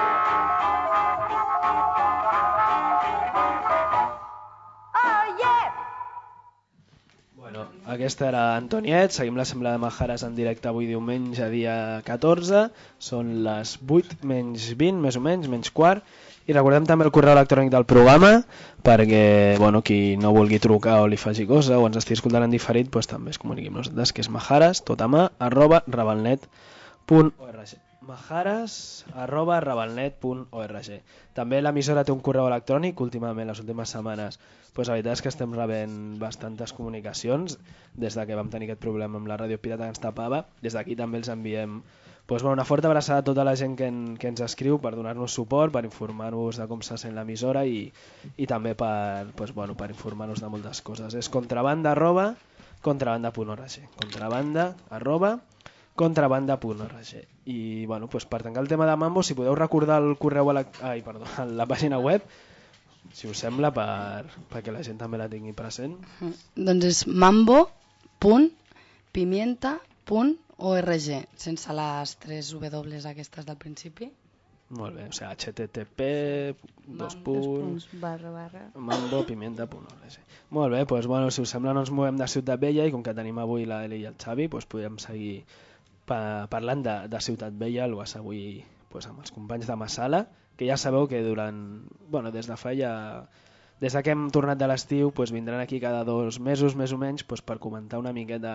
Oh yeah. Bueno, aquesta era Antoniette, seguim l'Assemblea de Majares en directe avui diumenge, dia catorze, són les vuit menys vint, més o menys, menys quart, i recordem també el correu electrònic del programa, perquè bueno, qui no vulgui trucar o li faci cosa o ens estigui escoltant en diferit, doncs també es comuniqui amb nosaltres, que és majares, tot a mà, arroba rabalnet punt org. majares arroba rabalnet punt org. També l'emissora té un correu electrònic, últimament, les últimes setmanes, doncs la veritat és que estem rebent bastantes comunicacions des de que vam tenir aquest problema amb la ràdio pirata que ens tapava. Des d'aquí també els enviem doncs, bueno, una forta abraçada a tota la gent que, en, que ens escriu per donar-nos suport, per informar-nos de com se sent l'emissora i, i també per, doncs, bueno, per informar-nos de moltes coses. És contrabanda arroba contrabanda punt org. Contrabanda arroba contrabanda punt org. I bueno, doncs per tancar el tema de Mambo, si podeu recordar el correu elect... Ai, perdó, la pàgina web, si us sembla, per, perquè la gent també la tingui present. Mm. Doncs és mambo punt pimienta punt org, sense les tres W aquestes del principi. Molt bé, o sigui, http dos punts barra barra mambo pimienta punt org. Molt bé, doncs bueno, si us sembla no ens movem de Ciutat Vella i com que tenim avui la Eli i el Xavi, doncs podem seguir pa parlant de, de Ciutat Vella, el vas avui doncs, amb els companys de Massala, que ja sabeu que durant, bueno, des de fa ja des que hem tornat de l'estiu doncs vindran aquí cada dos mesos més o menys doncs, per comentar una miqueta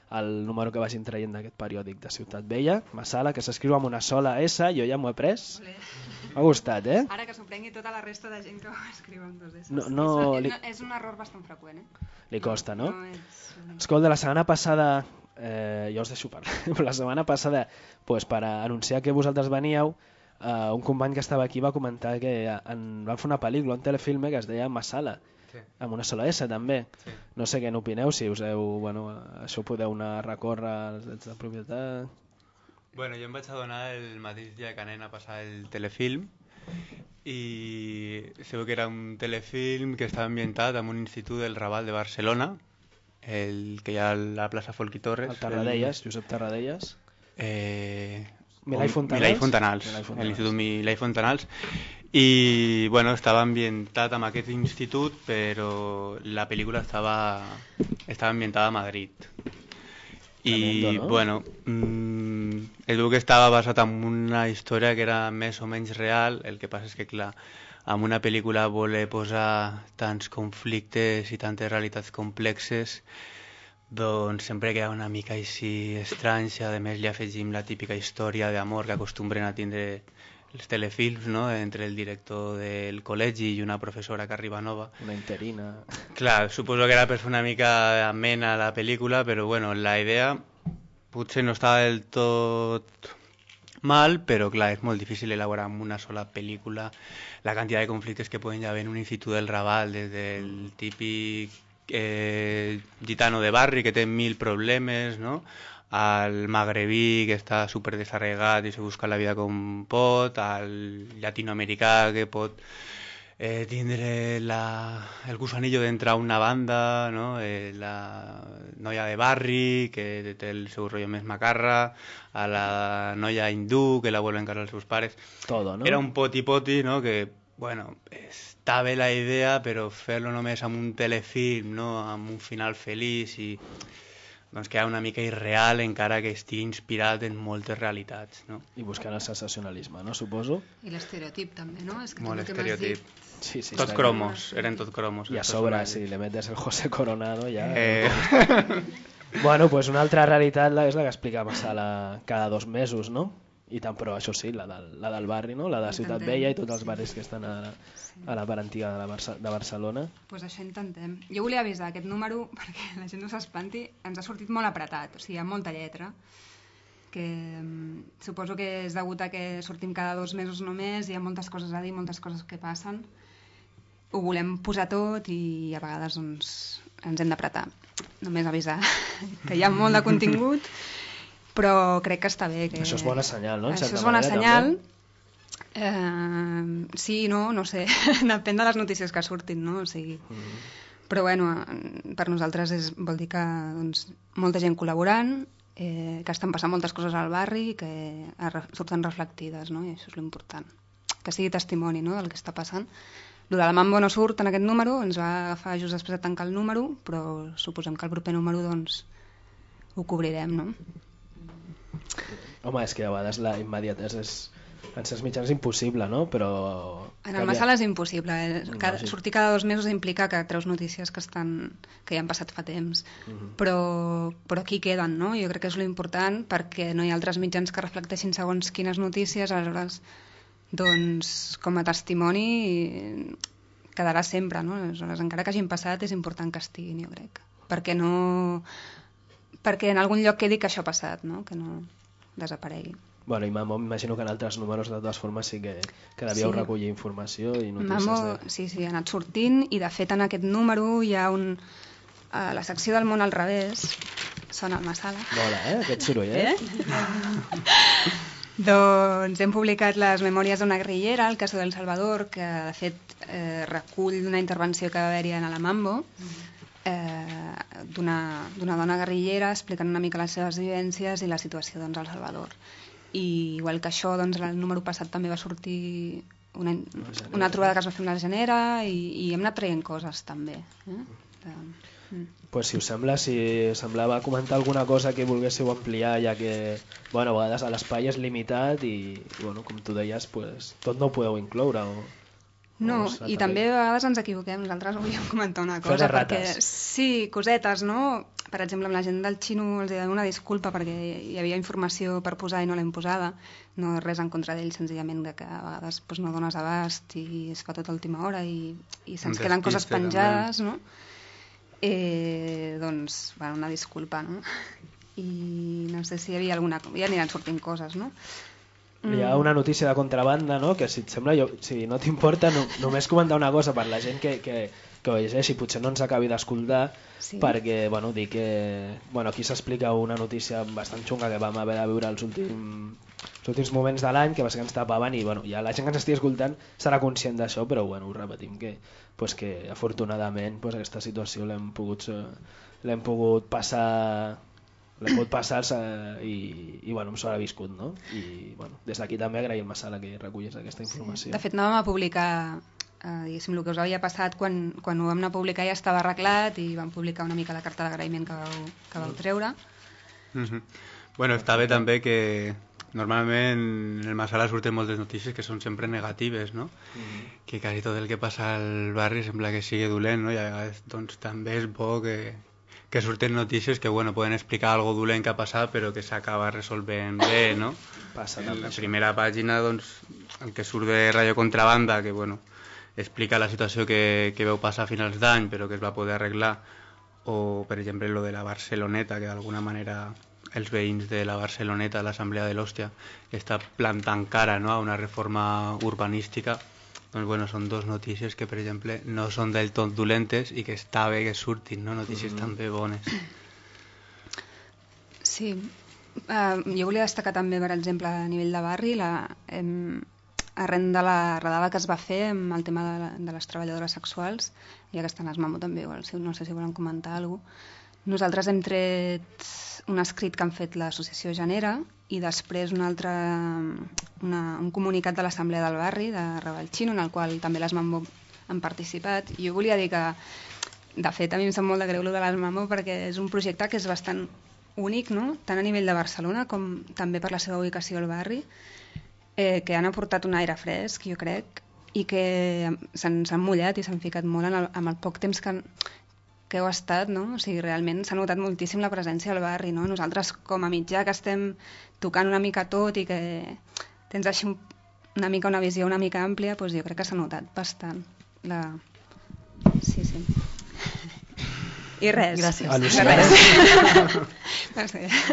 el número que vagin traient d'aquest periòdic de Ciutat Vella, Massala, que s'escriu amb una sola S, jo ja m'ho he pres. M'ha gustat, eh? Ara que s'ho prengui tota la resta de gent que ho escriu amb dos S. No, no, és, li... no, és un error bastant freqüent, eh? Li costa, no? No és... Escolta, la setmana passada, eh, jo us deixo parlar, la setmana passada, pues, per anunciar que vosaltres veníeu, eh, un company que estava aquí va comentar que en, van fer una pel·lícula, un telefilme que es deia Massala, sí. Amb una sola S també. Sí. No sé què n'opineu, si us heu, bueno, això podeu anar a recórrer als drets de propietat... Bueno, jo em vaig adonar el mateix dia que anem a passar el telefilm i sabeu que era un telefilm que estava ambientat en un institut del Raval de Barcelona, el que hi ha a la plaça Folch i Torres. El Tarradellas, el... Josep Tarradellas. Eh... Milà i Fontanals. Milà i Fontanals, l'Institut Milà i Fontanals. I bueno, estava ambientat en aquest institut, però la pel·lícula estava, estava ambientada a Madrid. I Tremendo, no? Bueno, mmm, es veu que estava basat en una història que era més o menys real. El que passa és que, clar, amb una pel·lícula voler posar tants conflictes i tantes realitats complexes, doncs sempre queda una mica així estrany. A més li afegim la típica història d'amor que acostumbren a tindre els telefilms, no? Entre el director del col·legi i una professora que arriba nova. Una interina. Clar, suposo que era per fer una mica amena la pel·lícula, però bueno, la idea potser no estava del tot mal, però clar, és molt difícil elaborar amb una sola pel·lícula la quantitat de conflictes que poden haver en un institut del Raval, des del típic eh, gitano de barri que té mil problemes, no?, al magrebí que està super desarregat i se busca la vida com pot, al llatinoamericà que pot eh, tindre la, el gusanillo d'entrar a una banda, no? eh, la noia de barri que té el seu rotllo més macarra, a la noia hindú que la volen casar els seus pares. Todo, no? Era un poti-poti, no?, que, bueno, està bé la idea, però fer-lo només amb un telefilm, no?, amb un final feliç i... doncs queda una mica irreal, encara que estigui inspirat en moltes realitats, no? I buscant el sensacionalisme, no, suposo? I l'estereotip també, no? És que molt estereotip. Sí, sí, tots cromos, eren tots cromos. I a sobre, si le metes el José Coronado, ja... Eh... bueno, pues una altra realitat és la que explica Massala cada dos mesos, no? I tant, però això sí, la del, la del barri, no? La de Ciutat intentem. Vella i tots els barris que estan a la, a la part antiga de, la Barça, de Barcelona. Doncs pues això intentem. Jo volia avisar aquest número, perquè la gent no s'espanti, ens ha sortit molt apretat, o sigui, hi ha molta lletra, que um, suposo que és degut a que sortim cada dos mesos només, hi ha moltes coses a dir, moltes coses que passen. Ho volem posar tot i a vegades doncs, ens hem d'apretar. Només avisar que hi ha molt de contingut, però crec que està bé. Que... Això és bona senyal, no? En Això és bona senyal. Eh, sí, no, no sé. Depèn de les notícies que surtin, no? O sigui... Mm. Però bueno, per nosaltres és, vol dir que doncs, molta gent col·laborant, eh, que estan passant moltes coses al barri i que surten reflectides, no? I això és l'important. Que sigui testimoni, no?, del que està passant. Lo de la Mambo no surt en aquest número, ens va agafar just després de tancar el número, però suposem que el proper número doncs, ho cobrirem, no? Home, és que a vegades la immediatesa és, en certs mitjans és impossible, no? Però... En el Massala és impossible. Eh? Cada, sortir cada dos mesos implica que treus notícies que, estan, que ja han passat fa temps. Uh-huh. però, però aquí queden, no? Jo crec que és l'important perquè no hi ha altres mitjans que reflecteixin segons quines notícies, aleshores, doncs, com a testimoni quedarà sempre, no? Aleshores, encara que hagin passat, és important que estiguin, jo crec. Perquè no... perquè en algun lloc quedi que això ha passat, no? Que no desaparegui. Bueno, i Mamo, m'imagino que en altres números de totes formes sí que, que devíeu sí. recollir informació i notícies. Mamo, de... sí, sí, ha anat sortint i de fet en aquest número hi ha un... a la secció del món al revés sona el Massala. Mola, eh? Aquest soroll, eh? eh? Doncs hem publicat les memòries d'una guerrillera, el cas del Salvador, que de fet eh, recull una intervenció que va haver-hi a la Mambo, eh, d'una dona guerrillera explicant una mica les seves vivències i la situació doncs, al Salvador. I igual que això, doncs, el número passat també va sortir una, una trobada que es va fer amb la Genera i, i hem anat traient coses també. Eh? De... Mm. Pues si us sembla, si semblava comentar alguna cosa que volguéssiu ampliar, ja que bueno, a vegades l'espai és limitat i, bueno, com tu deies, pues, tot no ho podeu incloure. O... No, O i també a vegades ens equivoquem. Nosaltres volíem comentar una Fes de cosa, perquè rates. sí, cosetes, no? Per exemple, amb la gent del xino els he de donar una disculpa perquè hi havia informació per posar i no l'hem posada. No res en contra d'ells, senzillament de que a vegades doncs, no dones abast i es fa tot a última hora i, i se'ns Un queden coses despiste, penjades, no? Eh, doncs, bueno, una disculpa, no? I no sé si hi havia alguna... Ja aniran sortint coses, no? Hi ha una notícia de contrabanda, no? Que si et sembla, jo, si no t'importa, no, només comentar una cosa per la gent que, que, que ho llegeixi, potser no ens acabi d'escoltar, Sí. perquè, bueno, dir que... Bueno, aquí s'explica una notícia bastant xunga que vam haver de viure els últims, els últims moments de l'any, que va ser que ens tapaven, i bueno, ja la gent que ens estigui escoltant serà conscient d'això, però bueno, ho repetim, que, pues que afortunadament pues, aquesta situació l'hem pogut, l'hem pogut passar... l'hem pogut passar eh, i, i bueno, hem sobreviscut, no? I bueno, des d'aquí també agraïm a Sala que recullés aquesta informació. De fet, anàvem a publicar eh, diguéssim, el que us havia passat quan, quan ho vam anar a publicar ja estava arreglat i vam publicar una mica la carta d'agraïment que vau, que vau treure. Mm-hmm. Bueno, està bé també que normalment en el Masala surten moltes notícies que són sempre negatives, no? Mm-hmm. Que quasi tot el que passa al barri sembla que sigui dolent, no? I a vegades doncs, també és bo que, que surten notícies que bueno, poden explicar algo dolent que ha passat però que s'acaba resolvent bé, no? Passa en la això. primera pàgina, doncs, el que surt de Radio Contrabanda, que bueno, explica la situació que, que veu passar a finals d'any però que es va poder arreglar, o per exemple lo de la Barceloneta, que d'alguna manera els veïns de la Barceloneta, l'Assemblea de l'Hòstia, està plantant cara, no?, a una reforma urbanística. Doncs bueno, són dos notícies que per exemple no són del tot dolentes i que està bé que surtin, no?, notícies mm-hmm. també bones. Sí, uh, jo volia destacar també, per exemple, a nivell de barri, la, em, arran de la redada que es va fer amb el tema de, la, de les treballadores sexuals, ja que estan les Mamo també, igual, si, no sé si volen comentar alguna cosa. Nosaltres hem tret un escrit que han fet l'associació Genera i després un altre, una, un comunicat de l'Assemblea del Barri de Raval Xino, en el qual també les Mambo han participat. I jo volia dir que, de fet, a mi em sap molt de greu lo de les Mambo perquè és un projecte que és bastant únic, no?, tant a nivell de Barcelona com també per la seva ubicació al barri, eh, que han aportat un aire fresc, jo crec, i que s'han mullat i s'han ficat molt en el, amb el poc temps que, que heu estat, no? O sigui, realment s'ha notat moltíssim la presència al barri, no? Nosaltres, com a mitjà, que estem tocant una mica tot i que tens així una mica una visió una mica àmplia, doncs jo crec que s'ha notat bastant. La... Sí, sí. I res. Gràcies. Res.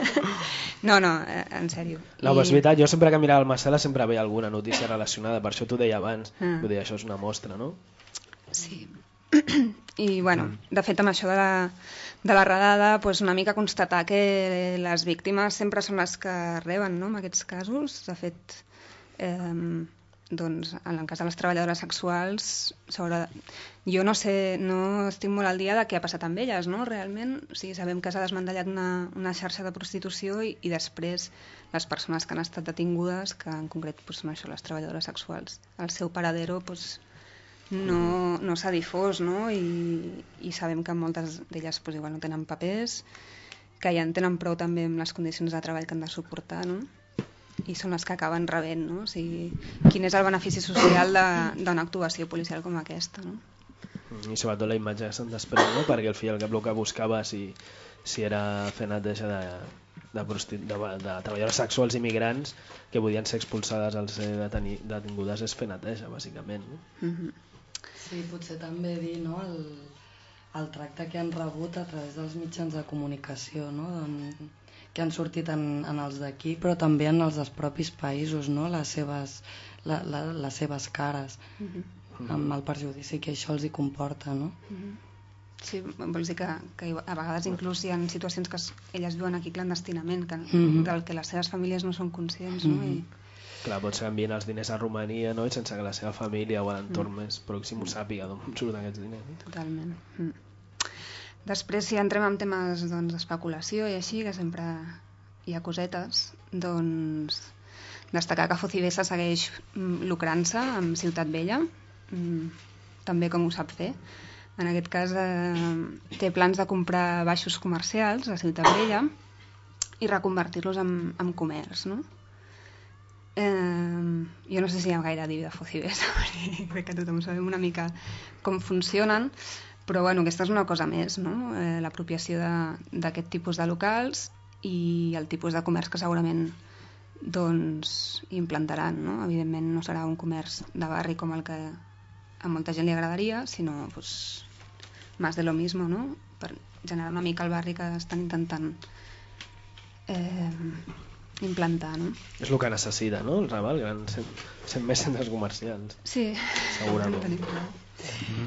No, no, en sèrio. No, però és veritat, jo sempre que mirava el Masala sempre veia alguna notícia relacionada, per això t'ho deia abans, Ah. vull dir, això és una mostra, no? Sí. I, bueno, de fet, amb això de la, de la redada, doncs una mica constatar que les víctimes sempre són les que reben, no?, en aquests casos. De fet, eh, doncs, en el cas de les treballadores sexuals, sobre... jo no sé, no estic molt al dia de què ha passat amb elles, no?, realment. O sigui, sabem que s'ha desmantellat una, una xarxa de prostitució i, i després les persones que han estat detingudes, que en concret doncs, són això, les treballadores sexuals. El seu paradero, doncs, no, no s'ha difós, no? I, i sabem que moltes d'elles pues, igual no tenen papers, que ja en tenen prou també amb les condicions de treball que han de suportar, no? I són les que acaben rebent, no? O sigui, quin és el benefici social d'una actuació policial com aquesta, no? I sobretot la imatge que se'n desprèn, no? Perquè al fi i al cap el que buscava si, si era fer neteja de, de, de, de, de treballadors sexuals immigrants que podien ser expulsades al ser deteni, detingudes és fer neteja, bàsicament, no? Mm-hmm. Sí, potser també dir, no?, el, el tracte que han rebut a través dels mitjans de comunicació, no?, en, que han sortit en, en els d'aquí, però també en els dels propis països, no?, les seves, la, la, les seves cares, Mm-hmm. amb el perjudici que això els hi comporta, no? Mm-hmm. Sí, vols dir que, que a vegades inclús hi ha situacions que es, elles viuen aquí clandestinament, que, Mm-hmm. del que les seves famílies no són conscients, no? Mm-hmm. I... Clar, pot ser envien els diners a Romania, no?, i sense que la seva família o l'entorn mm. més pròxim ho sàpiga d'on surten aquests diners. No? Totalment. Mm. Després, si entrem en temes doncs, d'especulació i així, que sempre hi ha cosetes, doncs destacar que Focibesa segueix mm, lucrant-se amb Ciutat Vella, mm, també com ho sap fer. En aquest cas eh, té plans de comprar baixos comercials a Ciutat Vella i reconvertir-los en, en comerç, no? Eh, jo no sé si hi ha gaire divi de Focibers, perquè crec que tothom sabem una mica com funcionen, però bueno, aquesta és una cosa més, no? Eh, l'apropiació d'aquest tipus de locals i el tipus de comerç que segurament doncs implantaran, no? Evidentment no serà un comerç de barri com el que a molta gent li agradaria, sinó pues, más de lo mismo, no? Per generar una mica el barri que estan intentant eh, implantar, no? És el que necessita, no? El Raval, grans, cent més centres comercials. Sí, segurament. Mm-hmm.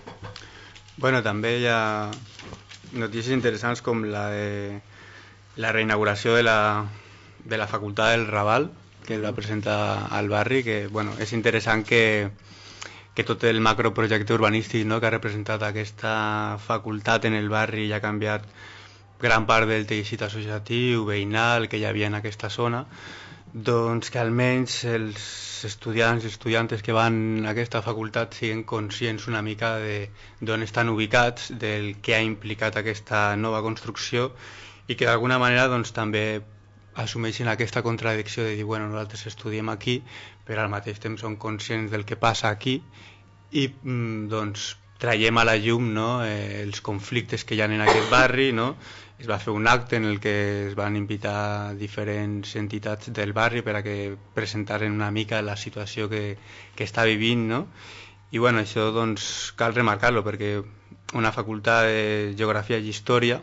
Bueno, també hi ha notícies interessants com la de la reinauguració de la, de la facultat del Raval, que es va presentar al barri, que bueno, és interessant que, que tot el macroprojecte urbanístic, no?, que ha representat aquesta facultat en el barri i ha canviat gran part del teixit associatiu, veïnal, que hi havia en aquesta zona, doncs que almenys els estudiants i estudiantes que van a aquesta facultat siguin conscients una mica d'on estan ubicats, del que ha implicat aquesta nova construcció i que d'alguna manera doncs, també assumeixin aquesta contradicció de dir, bueno, nosaltres estudiem aquí, però al mateix temps som conscients del que passa aquí i doncs traiem a la llum, no?, eh, els conflictes que hi ha en aquest barri, no? Es va fer un acte en el que es van invitar diferents entitats del barri per a que presentaren una mica la situació que, que està vivint, no? I bueno, això doncs cal remarcar-lo perquè una facultat de Geografia i Història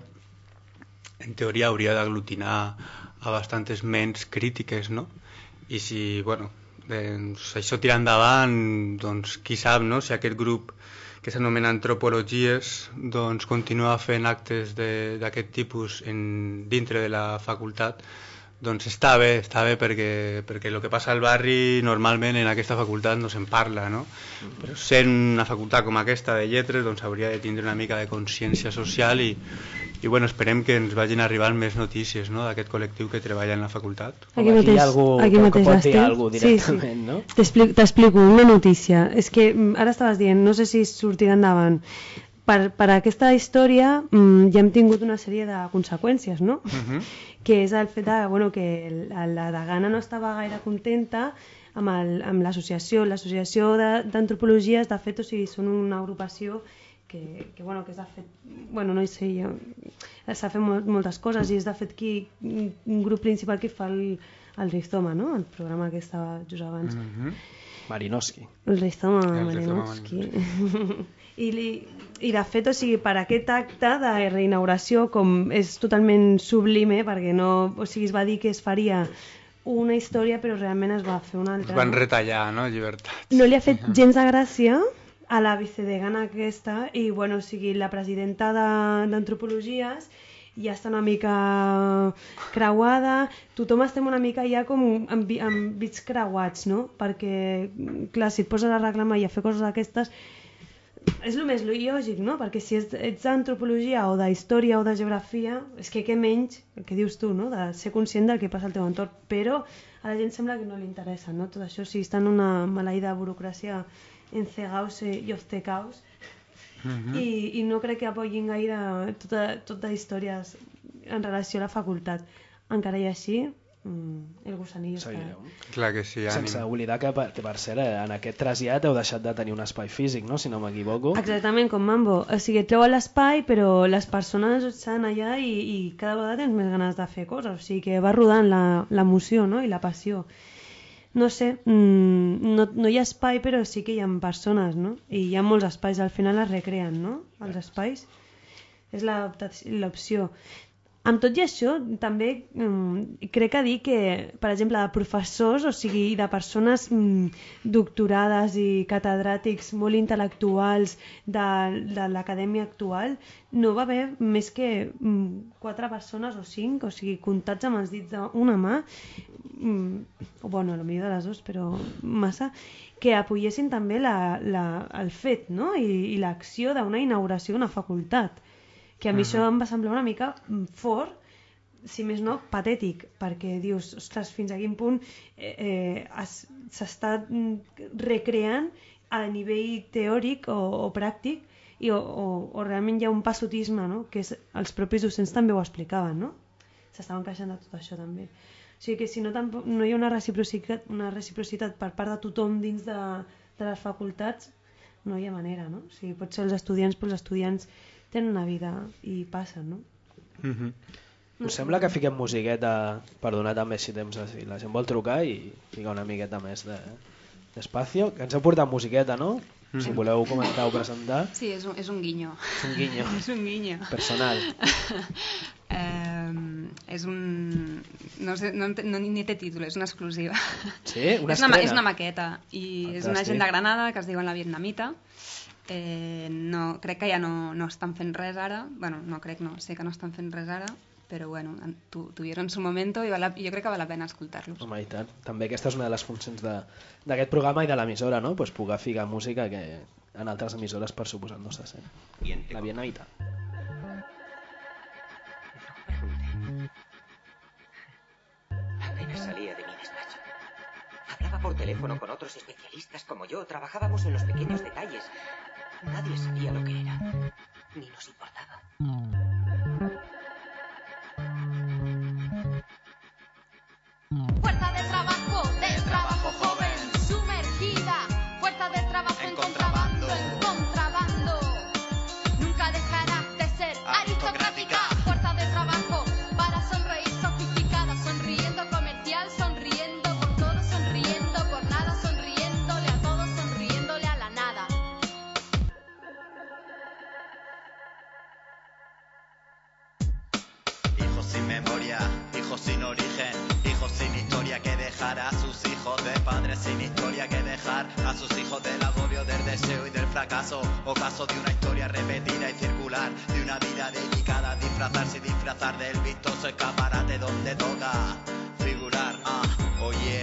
en teoria hauria d'aglutinar a bastantes ments crítiques, no? I si, bueno, doncs, això tira endavant, doncs qui sap, no?, si aquest grup que s'anomena Antropologies doncs continua fent actes d'aquest tipus en, dintre de la facultat, doncs està bé, està bé perquè, perquè el que passa al barri normalment en aquesta facultat no se'n parla, no? Però sent una facultat com aquesta de lletres doncs hauria de tindre una mica de consciència social i, i bueno, esperem que ens vagin arribant més notícies, no?, d'aquest col·lectiu que treballa en la facultat. Aquí mateix, hi ha algú aquí que, mateix que pot dir estem. alguna cosa directament, sí, sí. no? T'explico una notícia. És que ara estaves dient, no sé si sortirà endavant. Per, per aquesta història mmm, ja hem tingut una sèrie de conseqüències, no? Uh-huh. Que és el fet de, bueno, que la, la degana no estava gaire contenta amb, el, amb l'associació. L'associació d'antropologies, de, de fet, o sigui, són una agrupació que, que, bueno, que s'ha fet, bueno, no sé, s'ha fet molt, moltes coses i és de fet qui, un grup principal que fa el, el Rizoma, no?, el programa que estava just abans. Mm-hmm. Marinowski. El Rizoma El Marinowski. I, li, I de fet, o sigui, per aquest acte de reinauguració, com és totalment sublime, perquè no, o sigui, es va dir que es faria una història, però realment es va fer una altra. Es van no? retallar, no?, llibertats. No li ha fet gens de gràcia a la vicedegana aquesta i, bueno, o sigui, la presidenta d'Antropologies ja està una mica creuada, tothom estem una mica ja com amb, amb bits creuats, no? Perquè, clar, si et poses a reclamar i a fer coses d'aquestes, és el més lògic, no? Perquè si ets d'antropologia o d'història o de geografia, és que què menys, el que dius tu, no?, de ser conscient del que passa al teu entorn, però a la gent sembla que no li interessa, no? Tot això, si està en una maleïda burocràcia encegaus i obcecaus, uh-huh. I, i no crec que apoyin gaire tota, tota històries en relació a la facultat. Encara i així, el gusanillo Seguireu. està... Clar que sí, ànim. Sense oblidar que, que per cert, en aquest trasllat heu deixat de tenir un espai físic, no?, si no m'equivoco. Exactament, com Mambo. O sigui, et treuen l'espai, però les persones estan allà i, i cada vegada tens més ganes de fer coses. O sigui, que va rodant l'emoció, no?, i la passió. No sé, mmm, no, no hi ha espai, però sí que hi ha persones, no? I hi ha molts espais, al final es recreen, no?, els espais. És l'opció. Amb tot i això, també mm, crec que dir que, per exemple, de professors, o sigui, de persones mm, doctorades i catedràtics molt intel·lectuals de, de l'acadèmia actual, no va haver més que mm, quatre persones o cinc, o sigui, comptats amb els dits d'una mà, mm, o bueno, potser de les dues, però massa, que apoyessin també la, la, el fet, no?, i, i l'acció d'una inauguració d'una facultat. Que a mi uh-huh. això em va semblar una mica fort, si més no, patètic, perquè dius, ostres, fins a quin punt eh, eh, s'està recreant a nivell teòric o, o pràctic i, o, o, o realment hi ha un passotisme, no?, que és, els propis docents també ho explicaven, no? S'estaven queixant de tot això també. O sigui que si no, tampoc, no hi ha una reciprocitat, una reciprocitat per part de tothom dins de, de les facultats, no hi ha manera, no? O sigui, pot ser els estudiants, però els estudiants tenen una vida i passen, no? Mm-hmm. No Us sé. Sembla que fiquem musiqueta per donar també si temps, si la gent vol trucar i ficar una miqueta més de, d'espacio, que ens heu portat musiqueta, no? Mm-hmm. Si voleu comentar o presentar. Sí, és un, és un guinyo. És un guinyo. És un guinyo. Personal. eh, és un... No, sé, no, no ni té títol, és una exclusiva. Sí? Una és, una, és una maqueta i Fantàstic. És una gent de Granada que es diuen La Vietnamita. Eh, no, crec que ja no, no estan fent res ara. Bueno, no crec, no, sé que no estan fent res ara, però bueno, tu, tuvieron su momento i vala, jo crec que val la pena escoltar-los. Home, i tant. També aquesta és una de les funcions d'aquest programa i de l'emissora, no? Pues poder ficar música que en altres emissores, per suposat, no se sent. La Vietnamita. Apenas salía de mi despacho. Hablaba por teléfono con otros especialistas como yo. Trabajábamos en los pequeños detalles. Nadie sabía lo que era, ni nos importaba. Fuerza de trabajo, de trabajo joven, sumergida. Fuerza de trabajo en contrabando, en contrabando. Nunca dejará de ser aristocrática. Fuerza de trabajo para sonreír, sofisticada, sonriendo comercial, sonriendo por todo, sonriendo por nada, sonriéndole a todo, sonriéndole a la nada. Hijos sin memoria, hijos sin origen, hijos sin historia que dejar a sus hijos, de padres sin historia que dejar a sus hijos, del agobio, del deseo y del fracaso, ocaso de una historia repetida y circular, de una vida dedicada a disfrazarse y disfrazar del vistoso escaparate donde toca figurar. Ah, oye.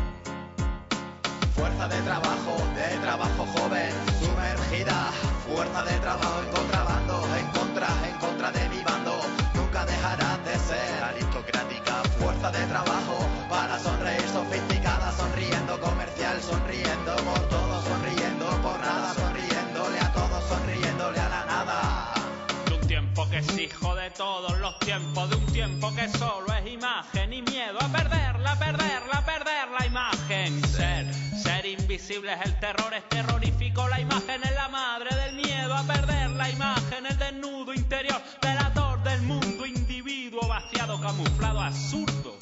Fuerza de trabajo, de trabajo joven, sumergida, fuerza de trabajo en contrabando, en contra, en contra de mi bando, nunca dejarás de ser aristocrática. Fuerza de trabajo para sonreír, sofisticada, sonriendo comercial, sonriendo por todo, sonriendo por nada, sonriéndole a todos, sonriéndole a la nada. De un tiempo que es hijo de todos los tiempos, de un tiempo que solo es imagen y miedo a perderla, perderla, perder la imagen. Ser, ser invisible es el terror, es terrorífico, la imagen es la madre del miedo a perder la imagen, el desnudo interior, delator del mundo, individuo vaciado, camuflado, absurdo.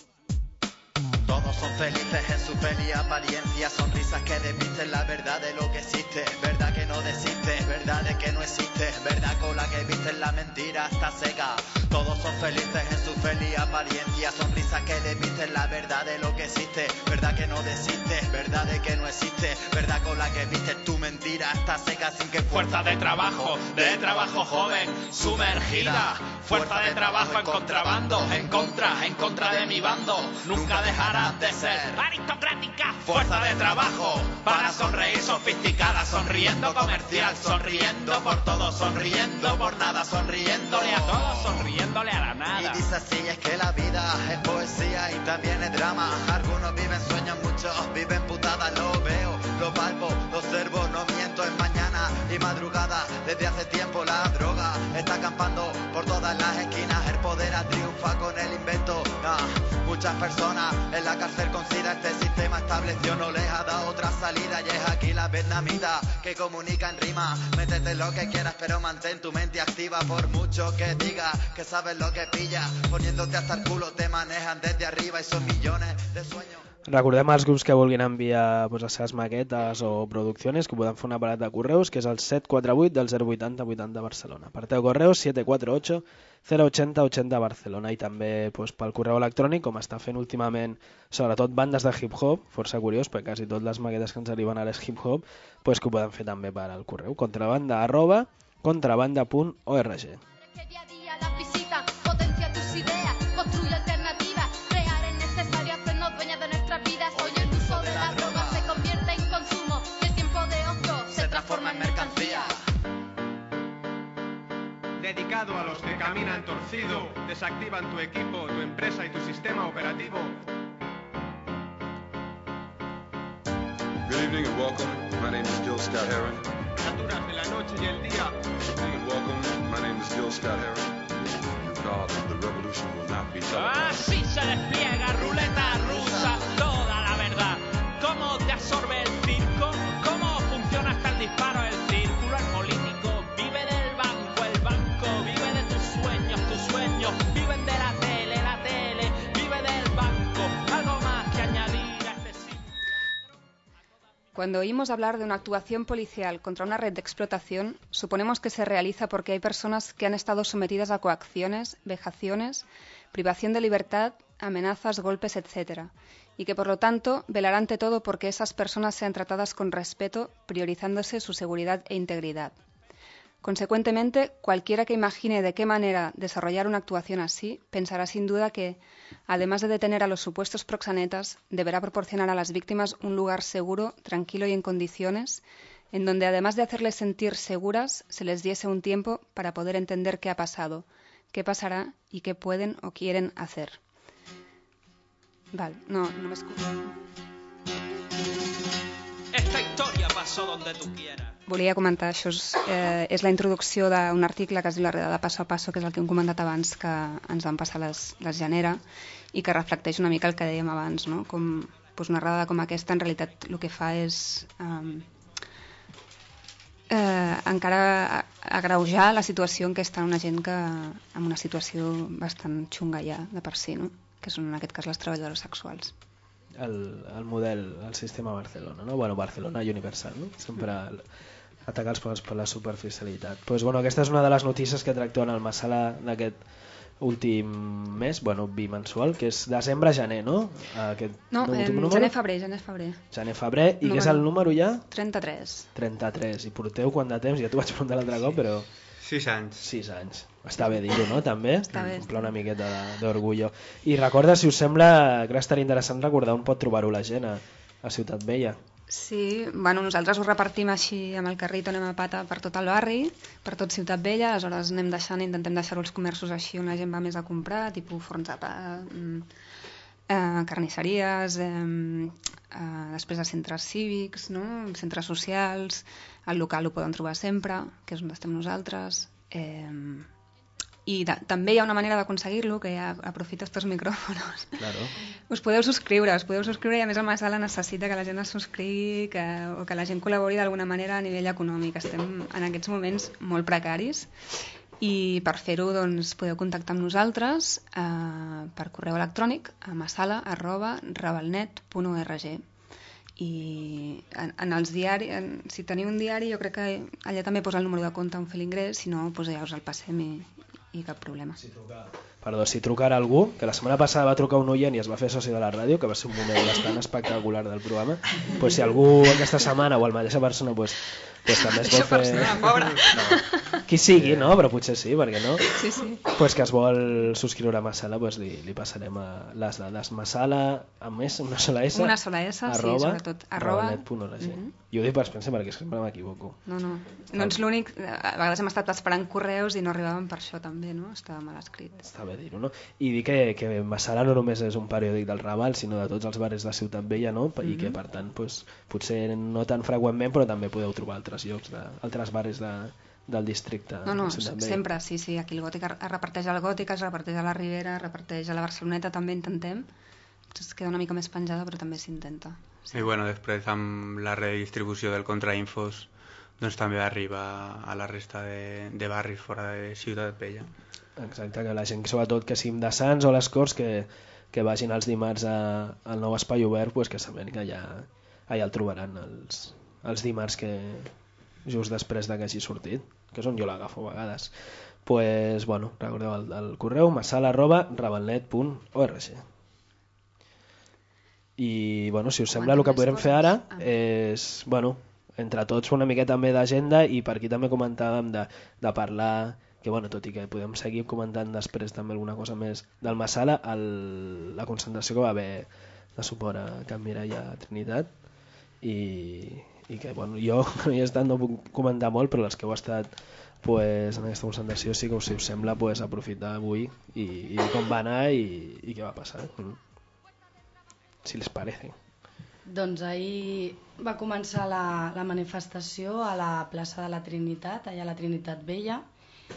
Todos son felices en su feliz apariencia, sonrisas que desvisten la verdad de lo que existe, verdad que no desiste, verdad de que no existe, verdad con la que visten la mentira está seca. Todos son felices en su feliz apariencia, sonrisas que desvisten la verdad de lo que existe, verdad que no desiste, verdad de que no existe, verdad con la que vistes tu mentira está seca sin que fuerza de trabajo, de trabajo joven, sumergida, fuerza de trabajo en contrabando, en contra, en contra de mi bando, nunca dejarás de ser aristocrática. Fuerza de trabajo para sonreír, sofisticada, sonriendo comercial, sonriendo por todo, sonriendo por nada, sonriéndole a todos, sonriéndole a la nada. Y dice así, es que la vida es poesía y también es drama. Algunos viven sueños, muchos viven putadas. Lo veo, lo palpo, lo observo, no miento. Es mañana y madrugada, desde hace tiempo la droga está acampando por todas las esquinas. El poder triunfa con el invento. Nah, muchas personas en la cárcel con sida, este sistema estableció no les ha dado otra salida. Y es aquí la vietnamita que comunica en rima. Métete lo que quieras pero mantén tu mente activa, por mucho que digas que sabes lo que pillas, poniéndote hasta el culo te manejan desde arriba y son millones de sueños. Recordem als grups que vulguin enviar pues, les seves maquetes o produccions que poden fer un aparat de correus, que és el set quatre vuit del zero vuitanta vuitanta Barcelona. Parteu correus siete cuatro ocho cero ochenta ochenta Barcelona, i també pues, pel correu electrònic, com està fent últimament sobretot bandes de hip-hop, força curiós, perquè quasi totes les maquetes que ens arriben ara és hip-hop, pues, que ho poden fer també per al correu contrabanda arroba contrabanda punt org. Dedicado a los que caminan torcido, desactivan tu equipo, tu empresa y tu sistema operativo. Good evening and welcome. My name is Gil Scott Heron. Criaturas de la noche y el día. Good evening and welcome. My name is Gil Scott Heron. Your dog, the revolution will not be televised. Así se despliega, ruleta rusa, toda la verdad. ¿Cómo te absorbe el circo? ¿Cómo funciona hasta el disparo? El círculo, el político, vive del banco, el banco vive de tus sueños, tus sueños viven de la tele, la tele vive del banco. Algo más que añadir a este símbolo. Cuando oímos hablar de una actuación policial contra una red de explotación, suponemos que se realiza porque hay personas que han estado sometidas a coacciones, vejaciones, privación de libertad, amenazas, golpes, etcétera, y que por lo tanto velará ante todo porque esas personas sean tratadas con respeto, priorizándose su seguridad e integridad. Consecuentemente, cualquiera que imagine de qué manera desarrollar una actuación así, pensará sin duda que, además de detener a los supuestos proxenetas, deberá proporcionar a las víctimas un lugar seguro, tranquilo y en condiciones, en donde además de hacerles sentir seguras, se les diese un tiempo para poder entender qué ha pasado, qué pasará y qué pueden o quieren hacer. Vale, no, no m'escolto. Esta historia pasó donde tú quieras. Volia comentar, això és, eh, és la introducció d'un article que es diu La redada passo a passo, que és el que hem comentat abans, que ens van passar les, les Genera, i que reflecteix una mica el que dèiem abans, no? Com doncs una redada com aquesta en realitat el que fa és eh, eh, encara agreujar la situació en què està una gent que en una situació bastant xunga ja de per si, no? Que són en aquest cas les treballadores sexuals. El, el model, el sistema Barcelona, no? Bueno, Barcelona universal, no? Sempre el, atacar els problemes per la superficialitat. Pues, bueno, aquesta és una de les notícies que tracto en el Massala d'aquest últim mes, bueno, bimensual, que és desembre-gener, no? Aquest no, eh, gener-febrer, gener-febrer. Gener-febrer, i què és el número ja? trenta-tres. trenta-tres, i porteu quant de temps? Ja t'ho vaig preguntar l'altre cop, però... Sis anys. Sis anys. Està bé dir-ho, no? També. Està bé. Omple una miqueta d'orgullo. I recorda, si us sembla, que estaria interessant recordar on pot trobar-ho la gent a, a Ciutat Vella. Sí, bueno, nosaltres ho repartim així amb el carrito, anem a pata per tot el barri, per tot Ciutat Vella, aleshores anem deixant, intentem deixar-ho als comerços així on la gent va més a comprar, tipus forns de pa, eh, carnisseries, eh, eh, després de centres cívics, no? Centres socials, el local ho poden trobar sempre, que és on estem nosaltres, eh, i de, també hi ha una manera d'aconseguir-lo, que ja aprofito estos micròfons. Claro. Us podeu subscriure, us podeu subscriure i a més el Massala necessita que la gent es subscrigui que, o que la gent col·labori d'alguna manera a nivell econòmic. Estem en aquests moments molt precaris i per fer-ho doncs, podeu contactar amb nosaltres eh, per correu electrònic a massala arroba rabalnet punt org. I en, en els diaris, en, si teniu un diari, jo crec que allà també posa el número de compte on fer l'ingrés, si no doncs ja us el passem i, i cap problema. Si truca... Perdó, si trucara algú, que la setmana passada va trucar un oient i es va fer soci de la ràdio, que va ser un moment bastant espectacular del programa, pues si algú aquesta setmana o el mateixa persona pues, pues també es vol fer... Persona, pobra. No. Qui sigui, no? Però potser sí, perquè no? Sí, sí. Pues que es vol subscriure a Massala, pues li, li passarem a les dades. Massala, a més, una sola S, una sola S, arroba, sí, sobretot. Arroba... rabalnet.org. Mm-hmm. I ho dic per pensar perquè sempre m'equivoco. No, no. No ets l'únic. A vegades hem estat esperant correus i no arribaven per això també, no? Estava mal escrit. Està bé dir-ho, no? I dir que, que Massala no només és un periòdic del Raval, sinó de tots els barris de Ciutat Vella, no? Mm-hmm. I que, per tant, pues, potser no tan freqüentment, però també podeu trobar altres llocs, de, altres barris de, del districte. No, no, sempre, sí, sí. Aquí el Gòtic es reparteix al Gòtic, es reparteix a la Ribera, es reparteix a la Barceloneta, també intentem. Es queda una mica més penjada, però també s'intenta. Sí. I bueno, després amb la redistribució del Contrainfos doncs també arriba a la resta de, de barris fora de Ciutat Vella. Exacte, que la gent, sobretot que siguin de Sants o les Corts, que, que vagin els dimarts a, al nou espai obert, pues que saben que allà, allà el trobaran els, els dimarts que just després de que hagi sortit, que és on jo l'agafo a vegades. Pues, bueno, recordeu el, el correu massala arroba rabalnet punt org. I, bueno, si us sembla, el que podrem fer ara és, bueno, entre tots una miqueta també d'agenda, i per aquí també comentàvem de, de parlar, que bueno, tot i que podem seguir comentant després també alguna cosa més del Massala, el, la concentració que va haver de suport a Can Mireia a Trinitat, i, i que bueno, jo no hi he estat, no puc comentar molt, però els que heu estat pues, en aquesta concentració sí que, si us sembla, pues, aprofitar avui i, i com va anar i, i què va passar. Mm. Si les parece. Doncs ahir va començar la, la manifestació a la plaça de la Trinitat, allà a la Trinitat Vella,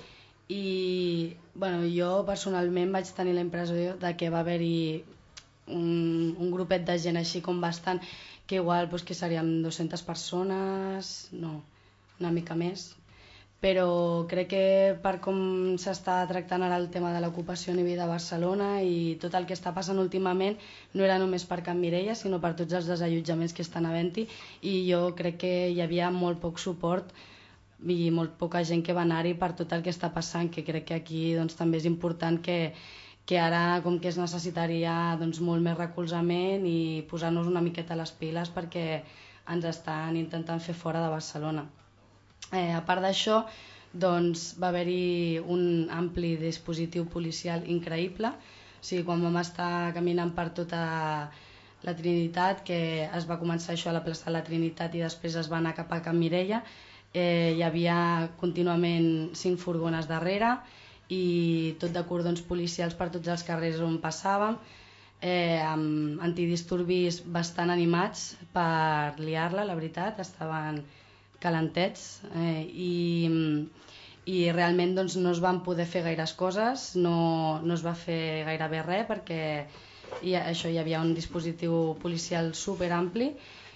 I bueno, jo personalment vaig tenir la impressió de que va haver-hi un, un grupet de gent així com bastant, que igual pues, que seríem dues-centes persones, no, una mica més, però crec que per com s'està tractant ara el tema de l'ocupació a nivell de Barcelona i tot el que està passant últimament no era només per Can Mireia, sinó per tots els desallotjaments que estan havent-hi, i jo crec que hi havia molt poc suport i molt poca gent que va anar-hi per tot el que està passant, que crec que aquí doncs, també és important que, que ara com que es necessitaria doncs, molt més recolzament i posar-nos una miqueta a les piles perquè ens estan intentant fer fora de Barcelona. Eh, a part d'això, doncs, va haver-hi un ampli dispositiu policial increïble. O sigui, quan vam estar caminant per tota la Trinitat, que es va començar això a la plaça de la Trinitat i després es va anar cap a Can Mireia, eh, hi havia contínuament cinc furgones darrere i tot de cordons policials per tots els carrers on passàvem, eh, amb antidisturbis bastant animats per liar-la, la veritat, estaven calentets, eh, i, i realment doncs, no es van poder fer gaires coses, no, no es va fer gairebé res perquè hi, això hi havia un dispositiu policial super ampli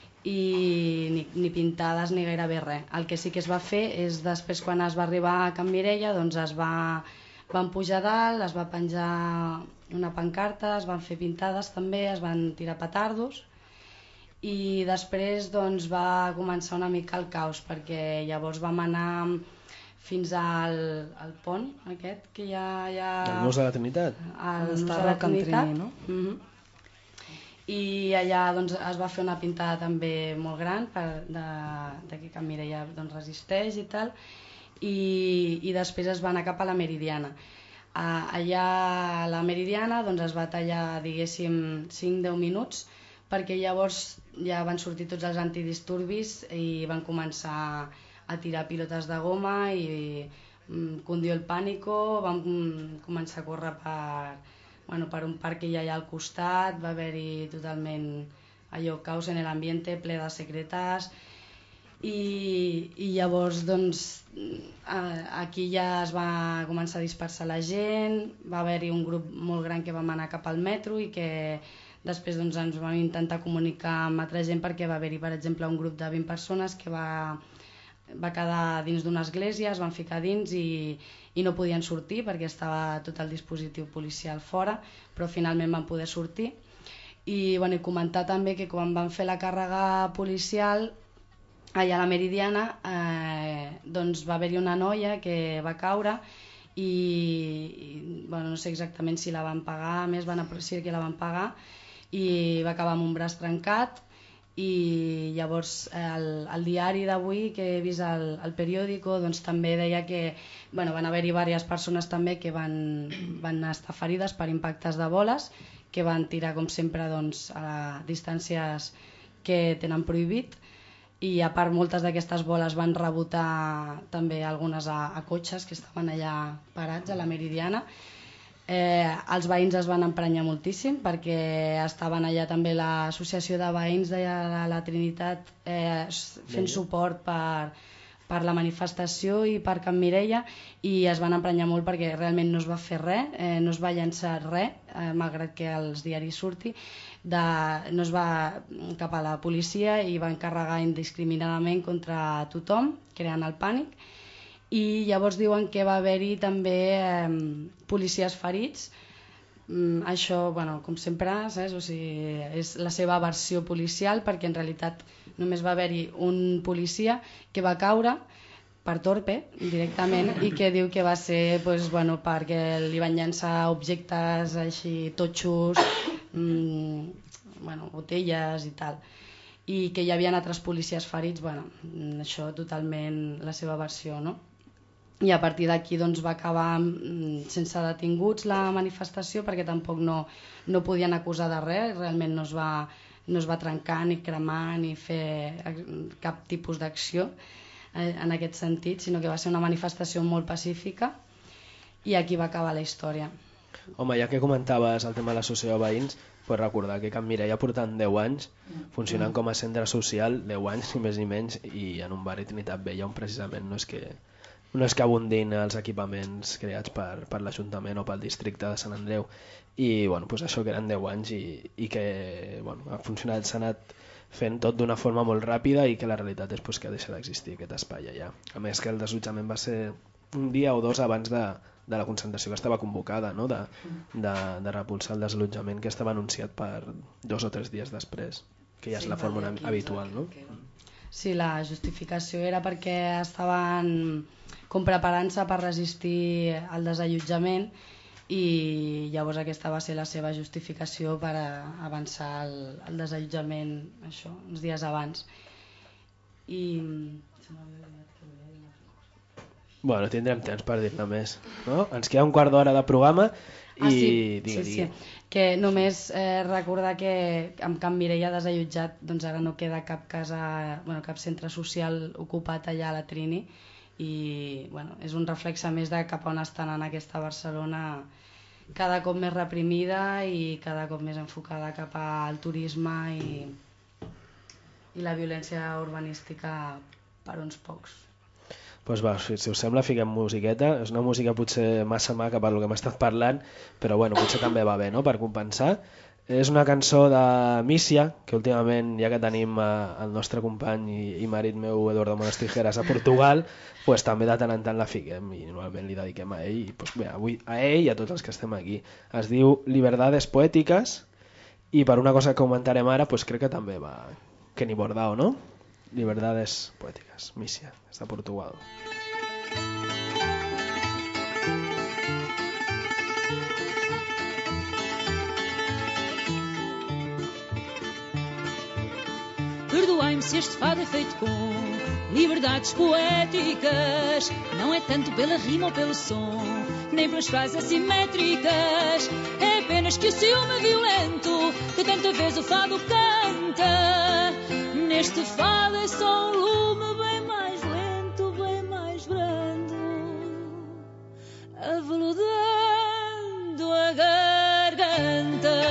i ni, ni pintades ni gairebé res. El que sí que es va fer és després quan es va arribar a Can Mireia doncs es va, van pujar dalt, es va penjar una pancarta, es van fer pintades també, es van tirar petardos i després doncs, va començar una mica el caos perquè llavors vam anar fins al, al pont aquest que hi ha... Hi ha... El Nus de la Trinitat? El Nus de la Trinitat, no? Mm-hmm. I allà doncs, es va fer una pintada també molt gran per, de, de que Can Mireia doncs, resisteix i tal, i, i després es va anar cap a la Meridiana. Uh, allà a la Meridiana doncs, es va tallar diguéssim cinc a deu minuts perquè llavors ja van sortir tots els antidisturbis i van començar a tirar pilotes de goma i um, cundió el pánico, van um, començar a córrer per... Bueno, per un parc que hi ha allà al costat, va haver-hi totalment allò, caos en l'ambient, ple de secretas, i, i llavors doncs, aquí ja es va començar a dispersar la gent, va haver-hi un grup molt gran que vam anar cap al metro i que després doncs, ens vam intentar comunicar amb altra gent perquè va haver-hi, per exemple, un grup de vint persones que va, va quedar dins d'una església, es van ficar dins i i no podien sortir perquè estava tot el dispositiu policial fora, però finalment van poder sortir. I, bueno, i comentar també que quan van fer la càrrega policial allà a la Meridiana eh, doncs va haver-hi una noia que va caure i, i bueno, no sé exactament si la van pagar, a més van apreciar que la van pagar i va acabar amb un braç trencat. I llavors el, el diari d'avui que he vist al, al periòdico doncs, també deia que bueno, van haver-hi diverses persones també que van, van estar ferides per impactes de boles que van tirar com sempre doncs, a distàncies que tenen prohibit i a part moltes d'aquestes boles van rebotar també algunes a, a cotxes que estaven allà parats a la Meridiana. Eh, els veïns es van emprenyar moltíssim perquè estaven allà també l'associació de veïns de la Trinitat eh, fent suport per, per la manifestació i per Can Mireia i es van emprenyar molt perquè realment no es va fer res, eh, no es va llançar res, eh, malgrat que als diaris surti, de, no es va cap a la policia i van carregar indiscriminadament contra tothom, creant el pànic. I llavors diuen que va haver-hi també eh, policies ferits. Mm, això, bueno, com sempre, saps? O sigui, és la seva versió policial perquè en realitat només va haver-hi un policia que va caure per torpe directament i que diu que va ser pues, bueno, perquè li van llançar objectes així totxos, mm, bueno, botelles i tal. I que hi havia altres policies ferits, bueno, això totalment la seva versió, no? I a partir d'aquí doncs, va acabar sense detinguts la manifestació perquè tampoc no, no podien acusar de res, realment no es, va, no es va trencar ni cremar ni fer cap tipus d'acció en aquest sentit, sinó que va ser una manifestació molt pacífica i aquí va acabar la història. Home, ja que comentaves el tema de l'associació de veïns, pots recordar que Can Mireia portant deu anys funcionant com a centre social, deu anys ni més ni menys, i en un barri Trinitat Vella on precisament no és que no és que abundin els equipaments creats per, per l'Ajuntament o pel districte de Sant Andreu, i bueno, pues això que eren deu anys i, i que bueno, ha funcionat, s'ha anat fent tot d'una forma molt ràpida i que la realitat és pues, que deixa d'existir aquest espai allà. A més que el desallotjament va ser un dia o dos abans de, de la concentració que estava convocada, no? de, de, de repulsar el desallotjament, que estava anunciat per dos o tres dies després, que ja és sí, la forma una, habitual. No? Sí, la justificació era perquè estaven com preparant-se per resistir el desallotjament i llavors aquesta va ser la seva justificació per avançar el, el desallotjament això, uns dies abans. I... Bueno, tindrem temps per dir-ne més, no? Ens queda un quart d'hora de programa i... Ah, sí, digue, sí, digue. sí. Que només eh, recordar que amb Can Mireia desallotjat doncs ara no queda cap casa, bueno, cap centre social ocupat allà a la Trini i bueno, és un reflexe més de cap on estan en aquesta Barcelona cada cop més reprimida i cada cop més enfocada cap al turisme i, i la violència urbanística per uns pocs. Doncs va, si, si us sembla fiquem musiqueta, és una música potser massa maca per lo que hem estat parlant, però bueno, potser també va bé, no?, per compensar. És una cançó de Mísia, que últimament, ja que tenim el nostre company i, i marit meu, Eduardo Mones Tijeras, a Portugal, pues, també de tant en tant la fiquem i normalment li dediquem a ell. I, pues, bé, avui a ell i a tots els que estem aquí. Es diu Liberdades Poéticas i per una cosa que comentarem ara, pues, crec que també va Kenny Bordao, no? Liberdades Poéticas, Mísia, des de Portugal. Perdoai-me se este fado é feito com liberdades poéticas. Não é tanto pela rima ou pelo som, nem pelas frases assimétricas. É apenas que o ciúme violento que tanta vez o fado canta. Neste fado é só um lume bem mais lento, bem mais brando, aveludando a garganta.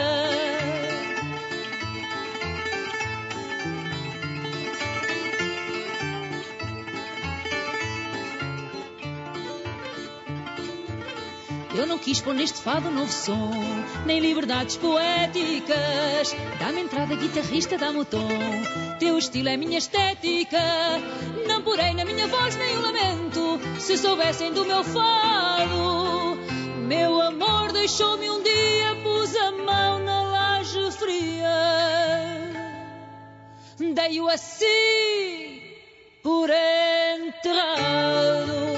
Eu não quis pôr neste fado um novo som, nem liberdades poéticas. Dá-me entrada, guitarrista, dá-me o tom. Teu estilo é minha estética. Não porei na minha voz nem o lamento. Se soubessem do meu fado, meu amor deixou-me um dia, pus a mão na laje fria. Dei-o assim por enterrado.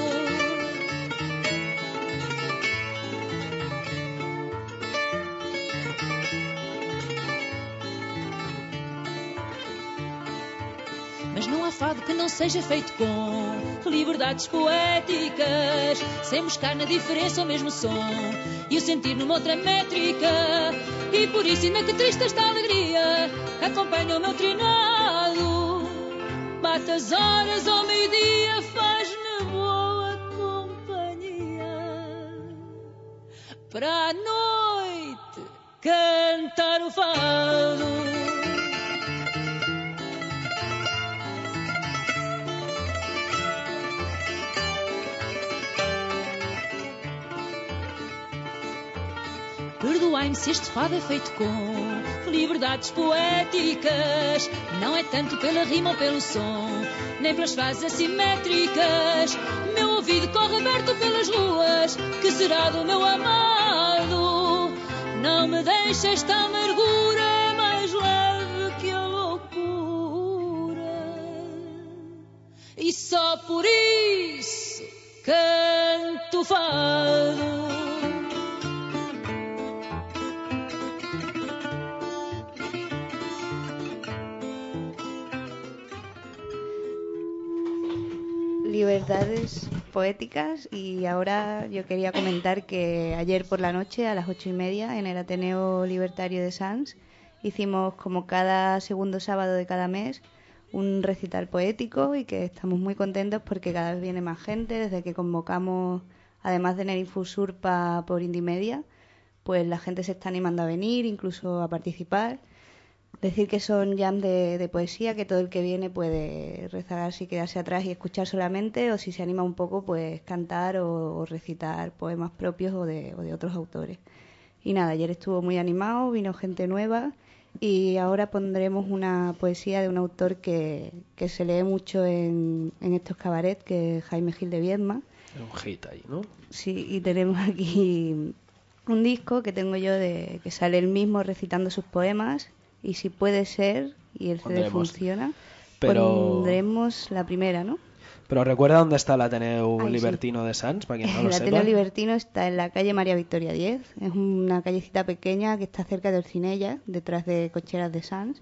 Mas não há fado que não seja feito com liberdades poéticas, sem buscar na diferença o mesmo som e o sentir numa outra métrica. E por isso ainda que triste esta alegria acompanha o meu trinado. Bate as horas ao meio-dia, faz-me boa companhia para a noite cantar o fado. Perdoai-me se este fado é feito com liberdades poéticas. Não é tanto pela rima ou pelo som, nem pelas frases assimétricas. Meu ouvido corre aberto pelas ruas, que será do meu amado? Não me deixe esta amargura, é mais leve que a loucura. E só por isso canto fado. Libertades poéticas. Y ahora yo quería comentar que ayer por la noche a las ocho y media en el Ateneo Libertario de Sants hicimos, como cada segundo sábado de cada mes, un recital poético y que estamos muy contentos porque cada vez viene más gente. Desde que convocamos, además de en el Infosurpa por Indie Media, pues la gente se está animando a venir, incluso a participar. decir que son jam de, de poesía, que todo el que viene puede rezagarse y quedarse atrás y escuchar solamente, o si se anima un poco, pues cantar o, o recitar poemas propios o de, o de otros autores. Y nada, ayer estuvo muy animado, vino gente nueva y ahora pondremos una poesía de un autor que, que se lee mucho en, en estos cabarets, que es Jaime Gil de Viedma. Un hit ahí, ¿no? Sí, y tenemos aquí un disco que tengo yo de que sale él mismo recitando sus poemas, y si puede ser, y el C D Pondremos. funciona, Pero... pondremos la primera, ¿no? Pero recuerda dónde está el Ateneu Ay, Libertino sí. de Sants, para quien no el lo sepa. El sepa. Ateneu Libertino está en la calle María Victoria diez, es una callecita pequeña que está cerca de Orcinella, detrás de Cocheras de Sants.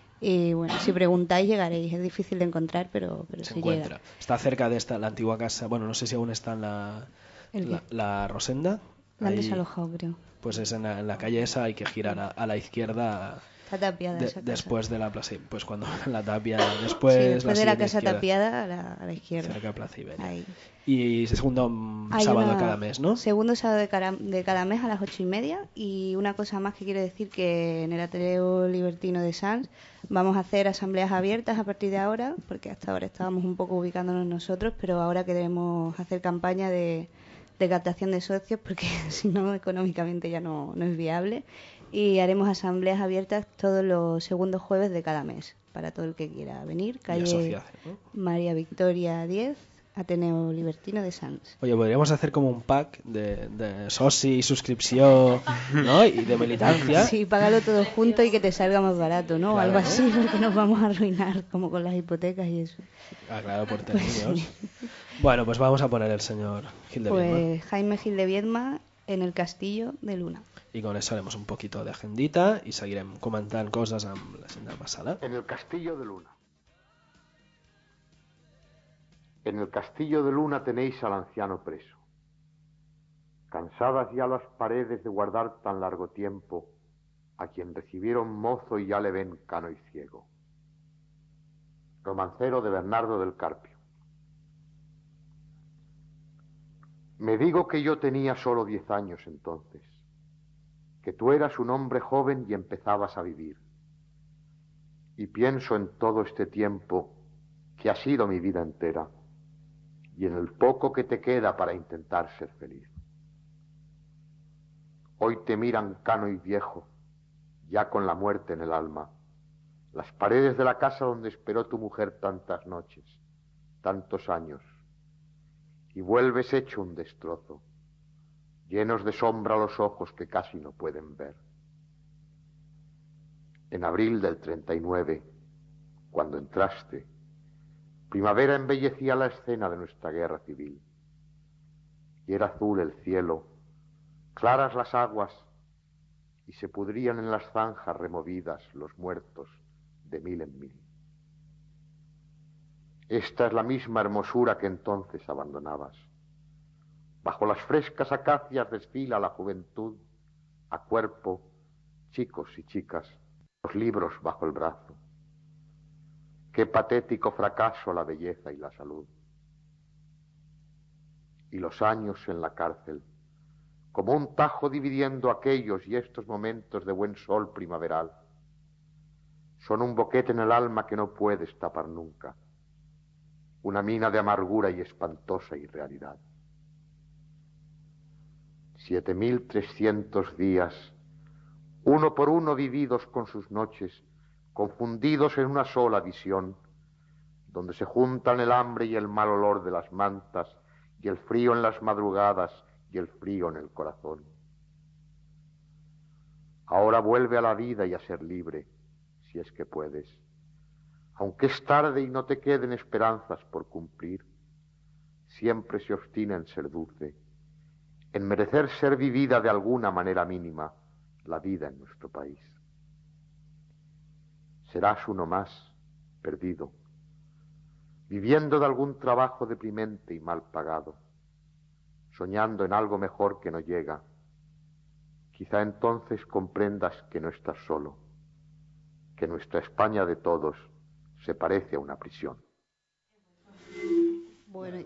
Y bueno, si preguntáis llegaréis, es difícil de encontrar, pero, pero Se sí encuentra. llega. Está cerca de esta, la antigua casa, bueno, no sé si aún está en la, la, la Rosenda. La han Ahí, desalojado, creo. Pues es en la, en la calle esa, hay que girar a, a la izquierda. Está tapiada de, esa casa. Después de la plaza, pues cuando la tapia, después, sí, después la de la casa izquierda, tapiada a la, a la izquierda. Cerca de Plaza Iberia. Ahí. Y segundo Hay sábado una, de cada mes, ¿no? Segundo sábado de cada, de cada mes a las ocho y media. Y una cosa más que quiero decir, que en el Ateneu Libertino de Sants vamos a hacer asambleas abiertas a partir de ahora, porque hasta ahora estábamos un poco ubicándonos nosotros, pero ahora queremos hacer campaña de, de captación de socios, porque si no, económicamente ya no, no es viable. Y haremos asambleas abiertas todos los segundos jueves de cada mes, para todo el que quiera venir. Calle ¿no? María Victoria diez, Ateneu Libertino de Sants. Oye, podríamos hacer como un pack de, de soci, suscripción, ¿no? Y de militancia. Sí, págalo todo junto y que te salga más barato, ¿no? O Claro, algo ¿no? así, porque nos vamos a arruinar, como con las hipotecas y eso. Ah, claro, por Pues términos. sí. Bueno, pues vamos a poner el señor Gil de Pues Viedma. Jaime Gil de Viedma en el Castillo de Luna. I con això harem un poquito de agendita i seguirem comentant coses amb la gent de Massala. En el Castillo de Luna. En el Castillo de Luna tenéis al anciano preso. Cansadas ya las paredes de guardar tan largo tiempo, a quien recibieron mozo y ya le ven cano y ciego. Romancero de Bernardo del Carpio. Me digo que yo tenía solo diez años entonces, que tú eras un hombre joven y empezabas a vivir. Y pienso en todo este tiempo que ha sido mi vida entera y en el poco que te queda para intentar ser feliz. Hoy te miran cano y viejo, ya con la muerte en el alma, las paredes de la casa donde esperó tu mujer tantas noches, tantos años, y vuelves hecho un destrozo, llenos de sombra los ojos que casi no pueden ver. En abril del treinta y nueve, cuando entraste, primavera embellecía la escena de nuestra guerra civil, y era azul el cielo, claras las aguas, y se pudrían en las zanjas removidas los muertos de mil en mil. Esta es la misma hermosura que entonces abandonabas. Bajo las frescas acacias desfila la juventud, a cuerpo, chicos y chicas, los libros bajo el brazo. Qué patético fracaso la belleza y la salud. Y los años en la cárcel, como un tajo dividiendo aquellos y estos momentos de buen sol primaveral, son un boquete en el alma que no puedes tapar nunca, una mina de amargura y espantosa irrealidad. Siete mil trescientos días, uno por uno vividos con sus noches, confundidos en una sola visión, donde se juntan el hambre y el mal olor de las mantas, y el frío en las madrugadas, y el frío en el corazón. Ahora vuelve a la vida y a ser libre, si es que puedes. Aunque es tarde y no te queden esperanzas por cumplir, siempre se obstina en ser dulce, en merecer ser vivida de alguna manera mínima, la vida en nuestro país. Serás uno más, perdido, viviendo de algún trabajo deprimente y mal pagado, soñando en algo mejor que no llega. Quizá entonces comprendas que no estás solo, que nuestra España de todos se parece a una prisión. bueno.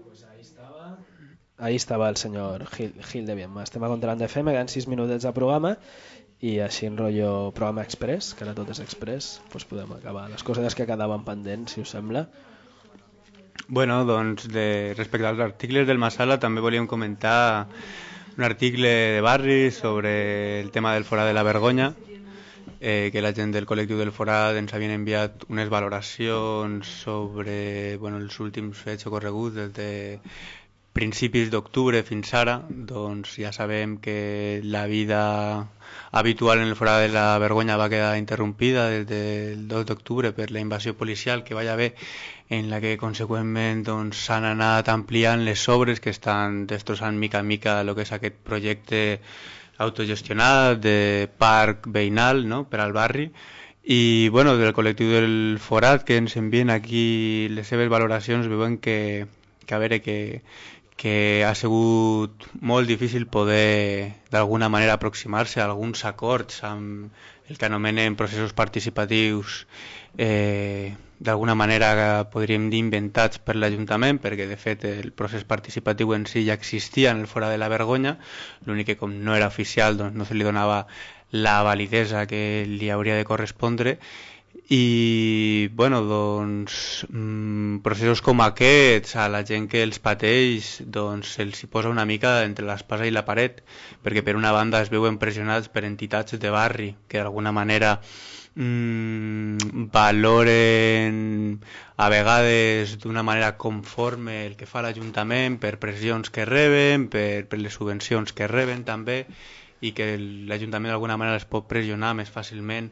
Ahí estava el senyor Gil, Gil de Bienma. Estem a Contrabanda F M, quedan sis minutets de programa i així en rotllo programa express, que ara tot és express, doncs podem acabar les coses que quedaven pendents, si us sembla. Bueno, doncs de, respecte als articles del Masala també volíem comentar un article de Barri sobre el tema del Forat de la Vergonya, eh, que la gent del col·lectiu del Forat ens havien enviat unes valoracions sobre bueno, els últims fets ocorreguts des de principis d'octubre fins ara. Doncs ja sabem que la vida habitual en el Forat de la Vergonya va quedar interrompida des del dos d'octubre per la invasió policial que va haver, en la que conseqüentment doncs, s'han anat ampliant les obres que estan destrossant mica en mica el que és aquest projecte autogestionat de parc veïnal, no?, per al barri. I bueno, del col·lectiu del Forat, que ens envien aquí les seves valoracions, veuen que, que a veure, que, que ha sigut molt difícil poder d'alguna manera aproximar-se a alguns acords amb el que anomenen processos participatius, eh, d'alguna manera podríem dir inventats per l'Ajuntament, perquè de fet el procés participatiu en si ja existia en el Forat de la Vergonya, l'únic que com no era oficial doncs no se li donava la validesa que li hauria de correspondre. I bueno, doncs mmm, processos com aquests a la gent que els pateix doncs se'ls posa una mica entre l'espasa i la paret, perquè per una banda es veuen pressionats per entitats de barri que d'alguna manera mmm, valoren a vegades d'una manera conforme el que fa l'Ajuntament per pressions que reben, per, per les subvencions que reben també, i que l'Ajuntament d'alguna manera els pot pressionar més fàcilment.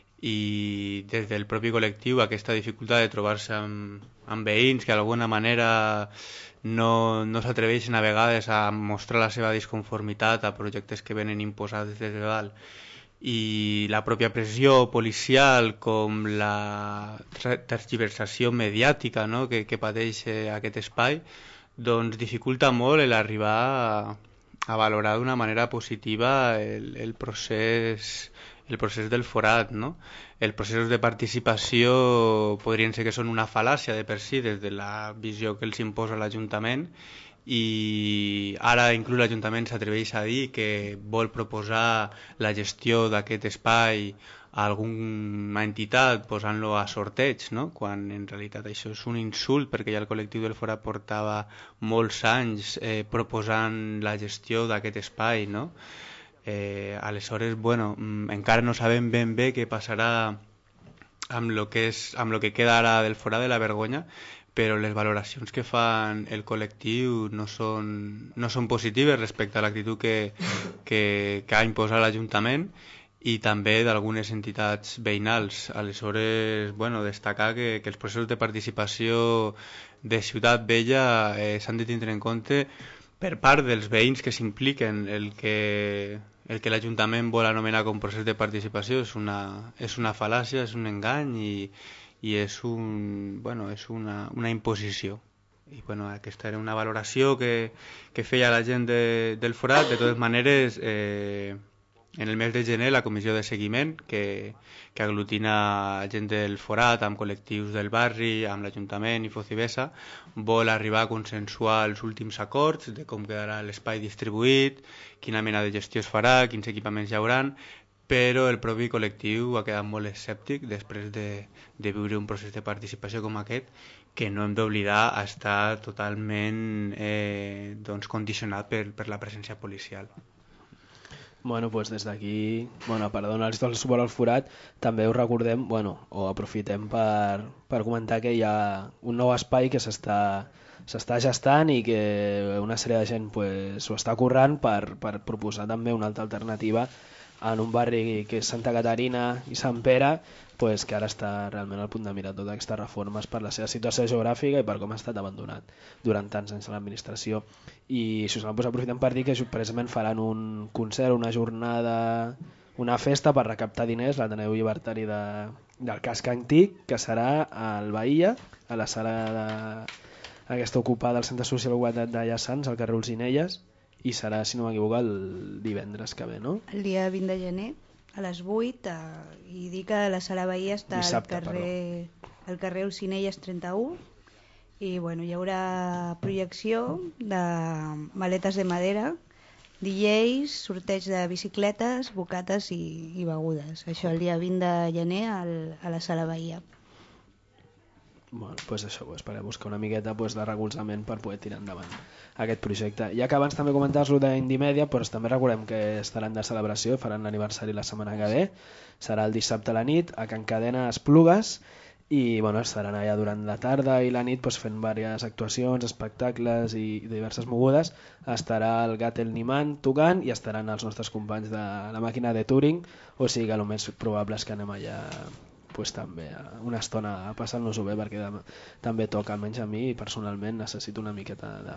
I des del propi col·lectiu aquesta dificultat de trobar-se amb, amb veïns que d'alguna manera no, no s'atreveixen a vegades a mostrar la seva disconformitat a projectes que venen imposats des de dalt, i la pròpia pressió policial com la tergiversació mediàtica, no?, que, que pateix aquest espai, doncs dificulta molt l'arribar a, a valorar d'una manera positiva el, el procés el procés del Forat, no? Els processos de participació podrien ser que són una fal·làcia de per si des de la visió que els imposa l'Ajuntament, i ara inclús l'Ajuntament s'atreveix a dir que vol proposar la gestió d'aquest espai a alguna entitat posant-lo a sorteig, no?, quan en realitat això és un insult, perquè ja el col·lectiu del Forat portava molts anys eh, proposant la gestió d'aquest espai, no? Eh, aleshores, bueno, encara no sabem ben bé què passarà amb lo que, és, amb lo que queda ara del Forat de la Vergonya, però les valoracions que fan el col·lectiu no són, no són positives respecte a l'actitud que, que, que ha imposat l'Ajuntament i també d'algunes entitats veïnals. Aleshores, bueno, destacar que, que els processos de participació de Ciutat Vella eh, s'han de tindre en compte per part dels veïns que s'impliquen. El que, el que l'Ajuntament vol anomenar com procés de participació és una, és una fal·làcia, és un engany i, i és, un, bueno, és una, una imposició. I bueno, aquesta era una valoració que, que feia la gent de, del Forat. De totes maneres, eh, en el mes de gener la comissió de seguiment que, que aglutina gent del Forat amb col·lectius del barri, amb l'Ajuntament i Focibesa, vol arribar a consensuar els últims acords de com quedarà l'espai distribuït, quina mena de gestió es farà, quins equipaments hi hauran, però el propi col·lectiu ha quedat molt escèptic després de, de viure un procés de participació com aquest, que no hem d'oblidar està totalment eh, doncs, condicionat per, per la presència policial. Bueno, pues des d'aquí, bueno, per donar-los tot el suport al Forat, també us recordem, bueno, o aprofitem per, per comentar que hi ha un nou espai que s'està s'està gestant i que una sèrie de gent pues, ho està currant per, per proposar també una altra alternativa en un barri que és Santa Caterina i Sant Pere, pues, que ara està realment al punt de mirar totes aquestes reformes per la seva situació geogràfica i per com ha estat abandonat durant tants anys a l'administració. I si us doncs, aprofitem per dir que precisament faran un concert, una jornada, una festa per recaptar diners, l'Ateneu Llibertari de, del casc antic, que serà al Bahia, a la sala de, aquesta ocupada del Centre Social Guatat de Llassans, al carrer Olzinelles, i serà, si no m'equivoco, el divendres que ve, no? El dia vint de gener, a les vuit, eh, i dir que la sala Bahia està Dissabte, al carrer, al carrer Olzinelles trenta-u, i bueno, hi haurà projecció de maletes de madera, D Js, sorteig de bicicletes, bocates i, i begudes. Això el dia vint de gener al, a la Sala Bahia. Bueno, pues això, pues, per buscar una miqueta pues, de recolzament per poder tirar endavant aquest projecte. Ja que abans també comentaves lo d'Indimèdia, pues, també recordem que estaran de celebració, faran l'aniversari la setmana que ve, serà el dissabte a la nit a Can Cadena a Esplugues, i bueno, estaran allà durant la tarda i la nit pues, fent diverses actuacions, espectacles i diverses mogudes. Estarà el Gatel Niman tocant i estaran els nostres companys de la màquina de Turing, o sigui que el més probable és que anem allà pues, també una estona a passar-nos-ho bé, perquè de, també toca, almenys a mi personalment necessito una miqueta de,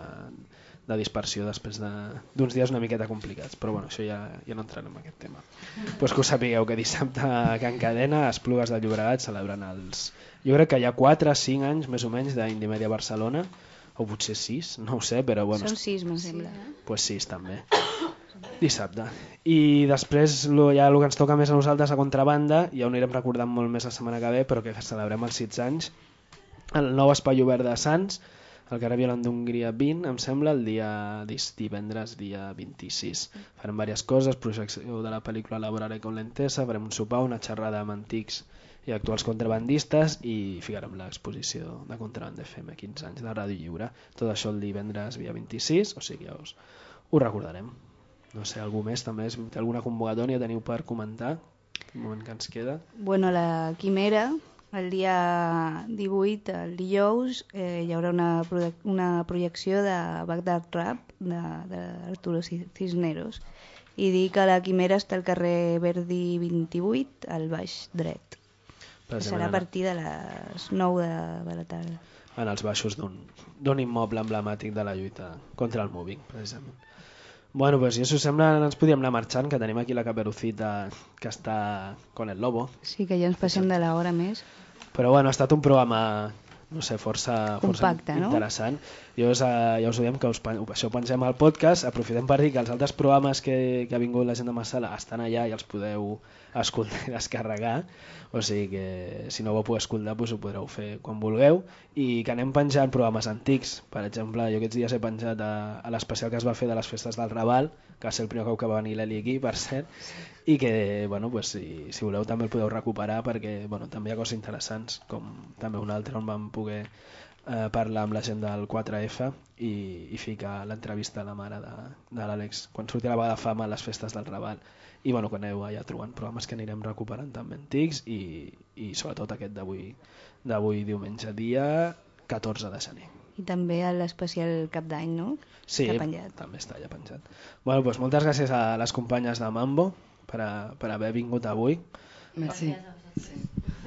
de dispersió després d'uns dies una miqueta complicats, però bueno, això ja, ja no entrarem en aquest tema. Pues que us sapigueu que dissabte a Can Cadena, a Esplugues de Llobregat, celebren els... Jo crec que hi ha quatre o cinc anys més o menys d'Indimèdia Barcelona, o potser sis, no ho sé, però bueno... Són sis, em sembla. Pues sis també, dissabte. I després lo, ja el que ens toca més a nosaltres a Contrabanda, ja ho anirem recordant molt més la setmana que ve, però que celebrem els sis anys, el nou espai obert de Sants, al carrer Violant d'Hongria vint, em sembla, el dia divendres, dia vint-i-sis. Farem diverses coses, projecció de la pel·lícula Laborare con Lentesa, farem un sopar, una xerrada amb antics i actuals contrabandistes i ficarem l'exposició de Contrabanda F M, quinze anys de Ràdio Lliure. Tot això el divendres dia vint-i-sis, o sigui ja us ho recordarem. No sé, algú més també, si té alguna convocatòria teniu per comentar, el moment que ens queda. Bueno, la Quimera, el dia divuit, el dijous, eh, hi haurà una, una projecció de Bagdad Rap d'Arturo Cisneros, i dir que la Quimera està al carrer Verdi vint-i-vuit, al baix dret. Serà a partir de les nou de, de la tarda. En els baixos d'un immoble emblemàtic de la lluita contra el mobbing, precisament. Bueno, pues si us sembla ens podíem anar marxant, que tenim aquí la Caperucita que està con el lobo. Sí, que ja ens passem de l'hora més. Però bueno, ha estat un programa, no sé, força, força compacte, interessant. No? Jo us, ja us ho diem que us, això ho pengem al podcast, aprofitem per dir que els altres programes que, que ha vingut la gent de Massala estan allà i els podeu escoltar i descarregar, o sigui que si no ho podeu escoltar doncs ho podreu fer quan vulgueu, i que anem penjant programes antics. Per exemple, jo aquests dies he penjat a, a l'especial que es va fer de les festes del Raval, que va ser el primer cop que va venir l'Eli aquí, per cert, i que bueno, pues, si, si voleu també el podeu recuperar, perquè bueno, també hi ha coses interessants, com també un altre on vam poder eh, parlar amb la gent del quatre F i, i ficar l'entrevista a la mare de, de l'Àlex quan sortia la vaga de fama a les festes del Raval. I bueno, que aneu allà trobant programes que anirem recuperant també antics, i, i sobretot aquest d'avui d'avui diumenge, dia catorze de gener. I també l'especial Cap d'Any, no? Sí, també està allà penjat. Bueno, doncs moltes gràcies a les companyes de Mambo per, a, per haver vingut avui. Merci. Sí.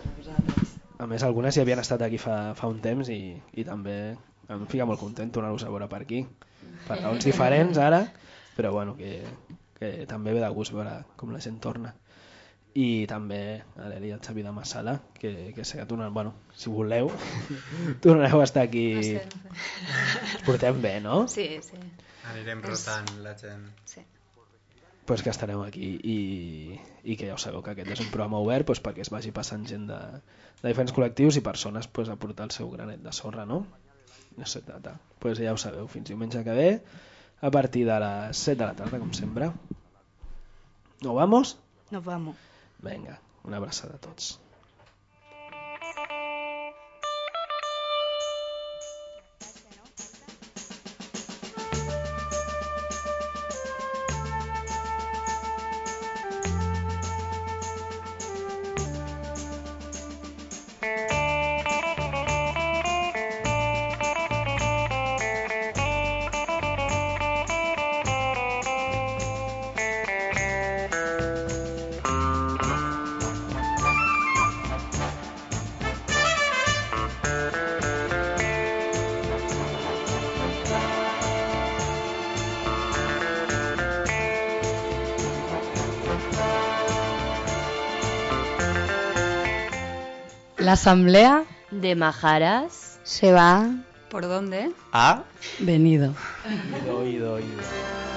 A més, algunes hi havien estat aquí fa, fa un temps i, i també em fica molt content tornar-los a veure per aquí. Per raons diferents ara, però bueno, que, que també ve de gust veure com la gent torna. I també a l'Eli i al Xavi de Massala, que, que sé que tornen, bueno, si voleu, tornareu a estar aquí. Ens portem bé, no? Sí, sí. Anirem rotant la gent. Sí. Pues que estarem aquí i, i que ja ho sabeu que aquest és un programa obert pues, perquè es vagi passant gent de, de diferents col·lectius i persones pues, a portar el seu granet de sorra, no? No sé, tata. Pues ja ho sabeu, fins diumenge que ve, a partir de les set de la tarda, com sempre. ¿No vamos? Nos vamos. Venga, una abraçada a tots. La asamblea de Majaras se va. ¿Por dónde? ¿Ah? Venido. Ido, ido, ido.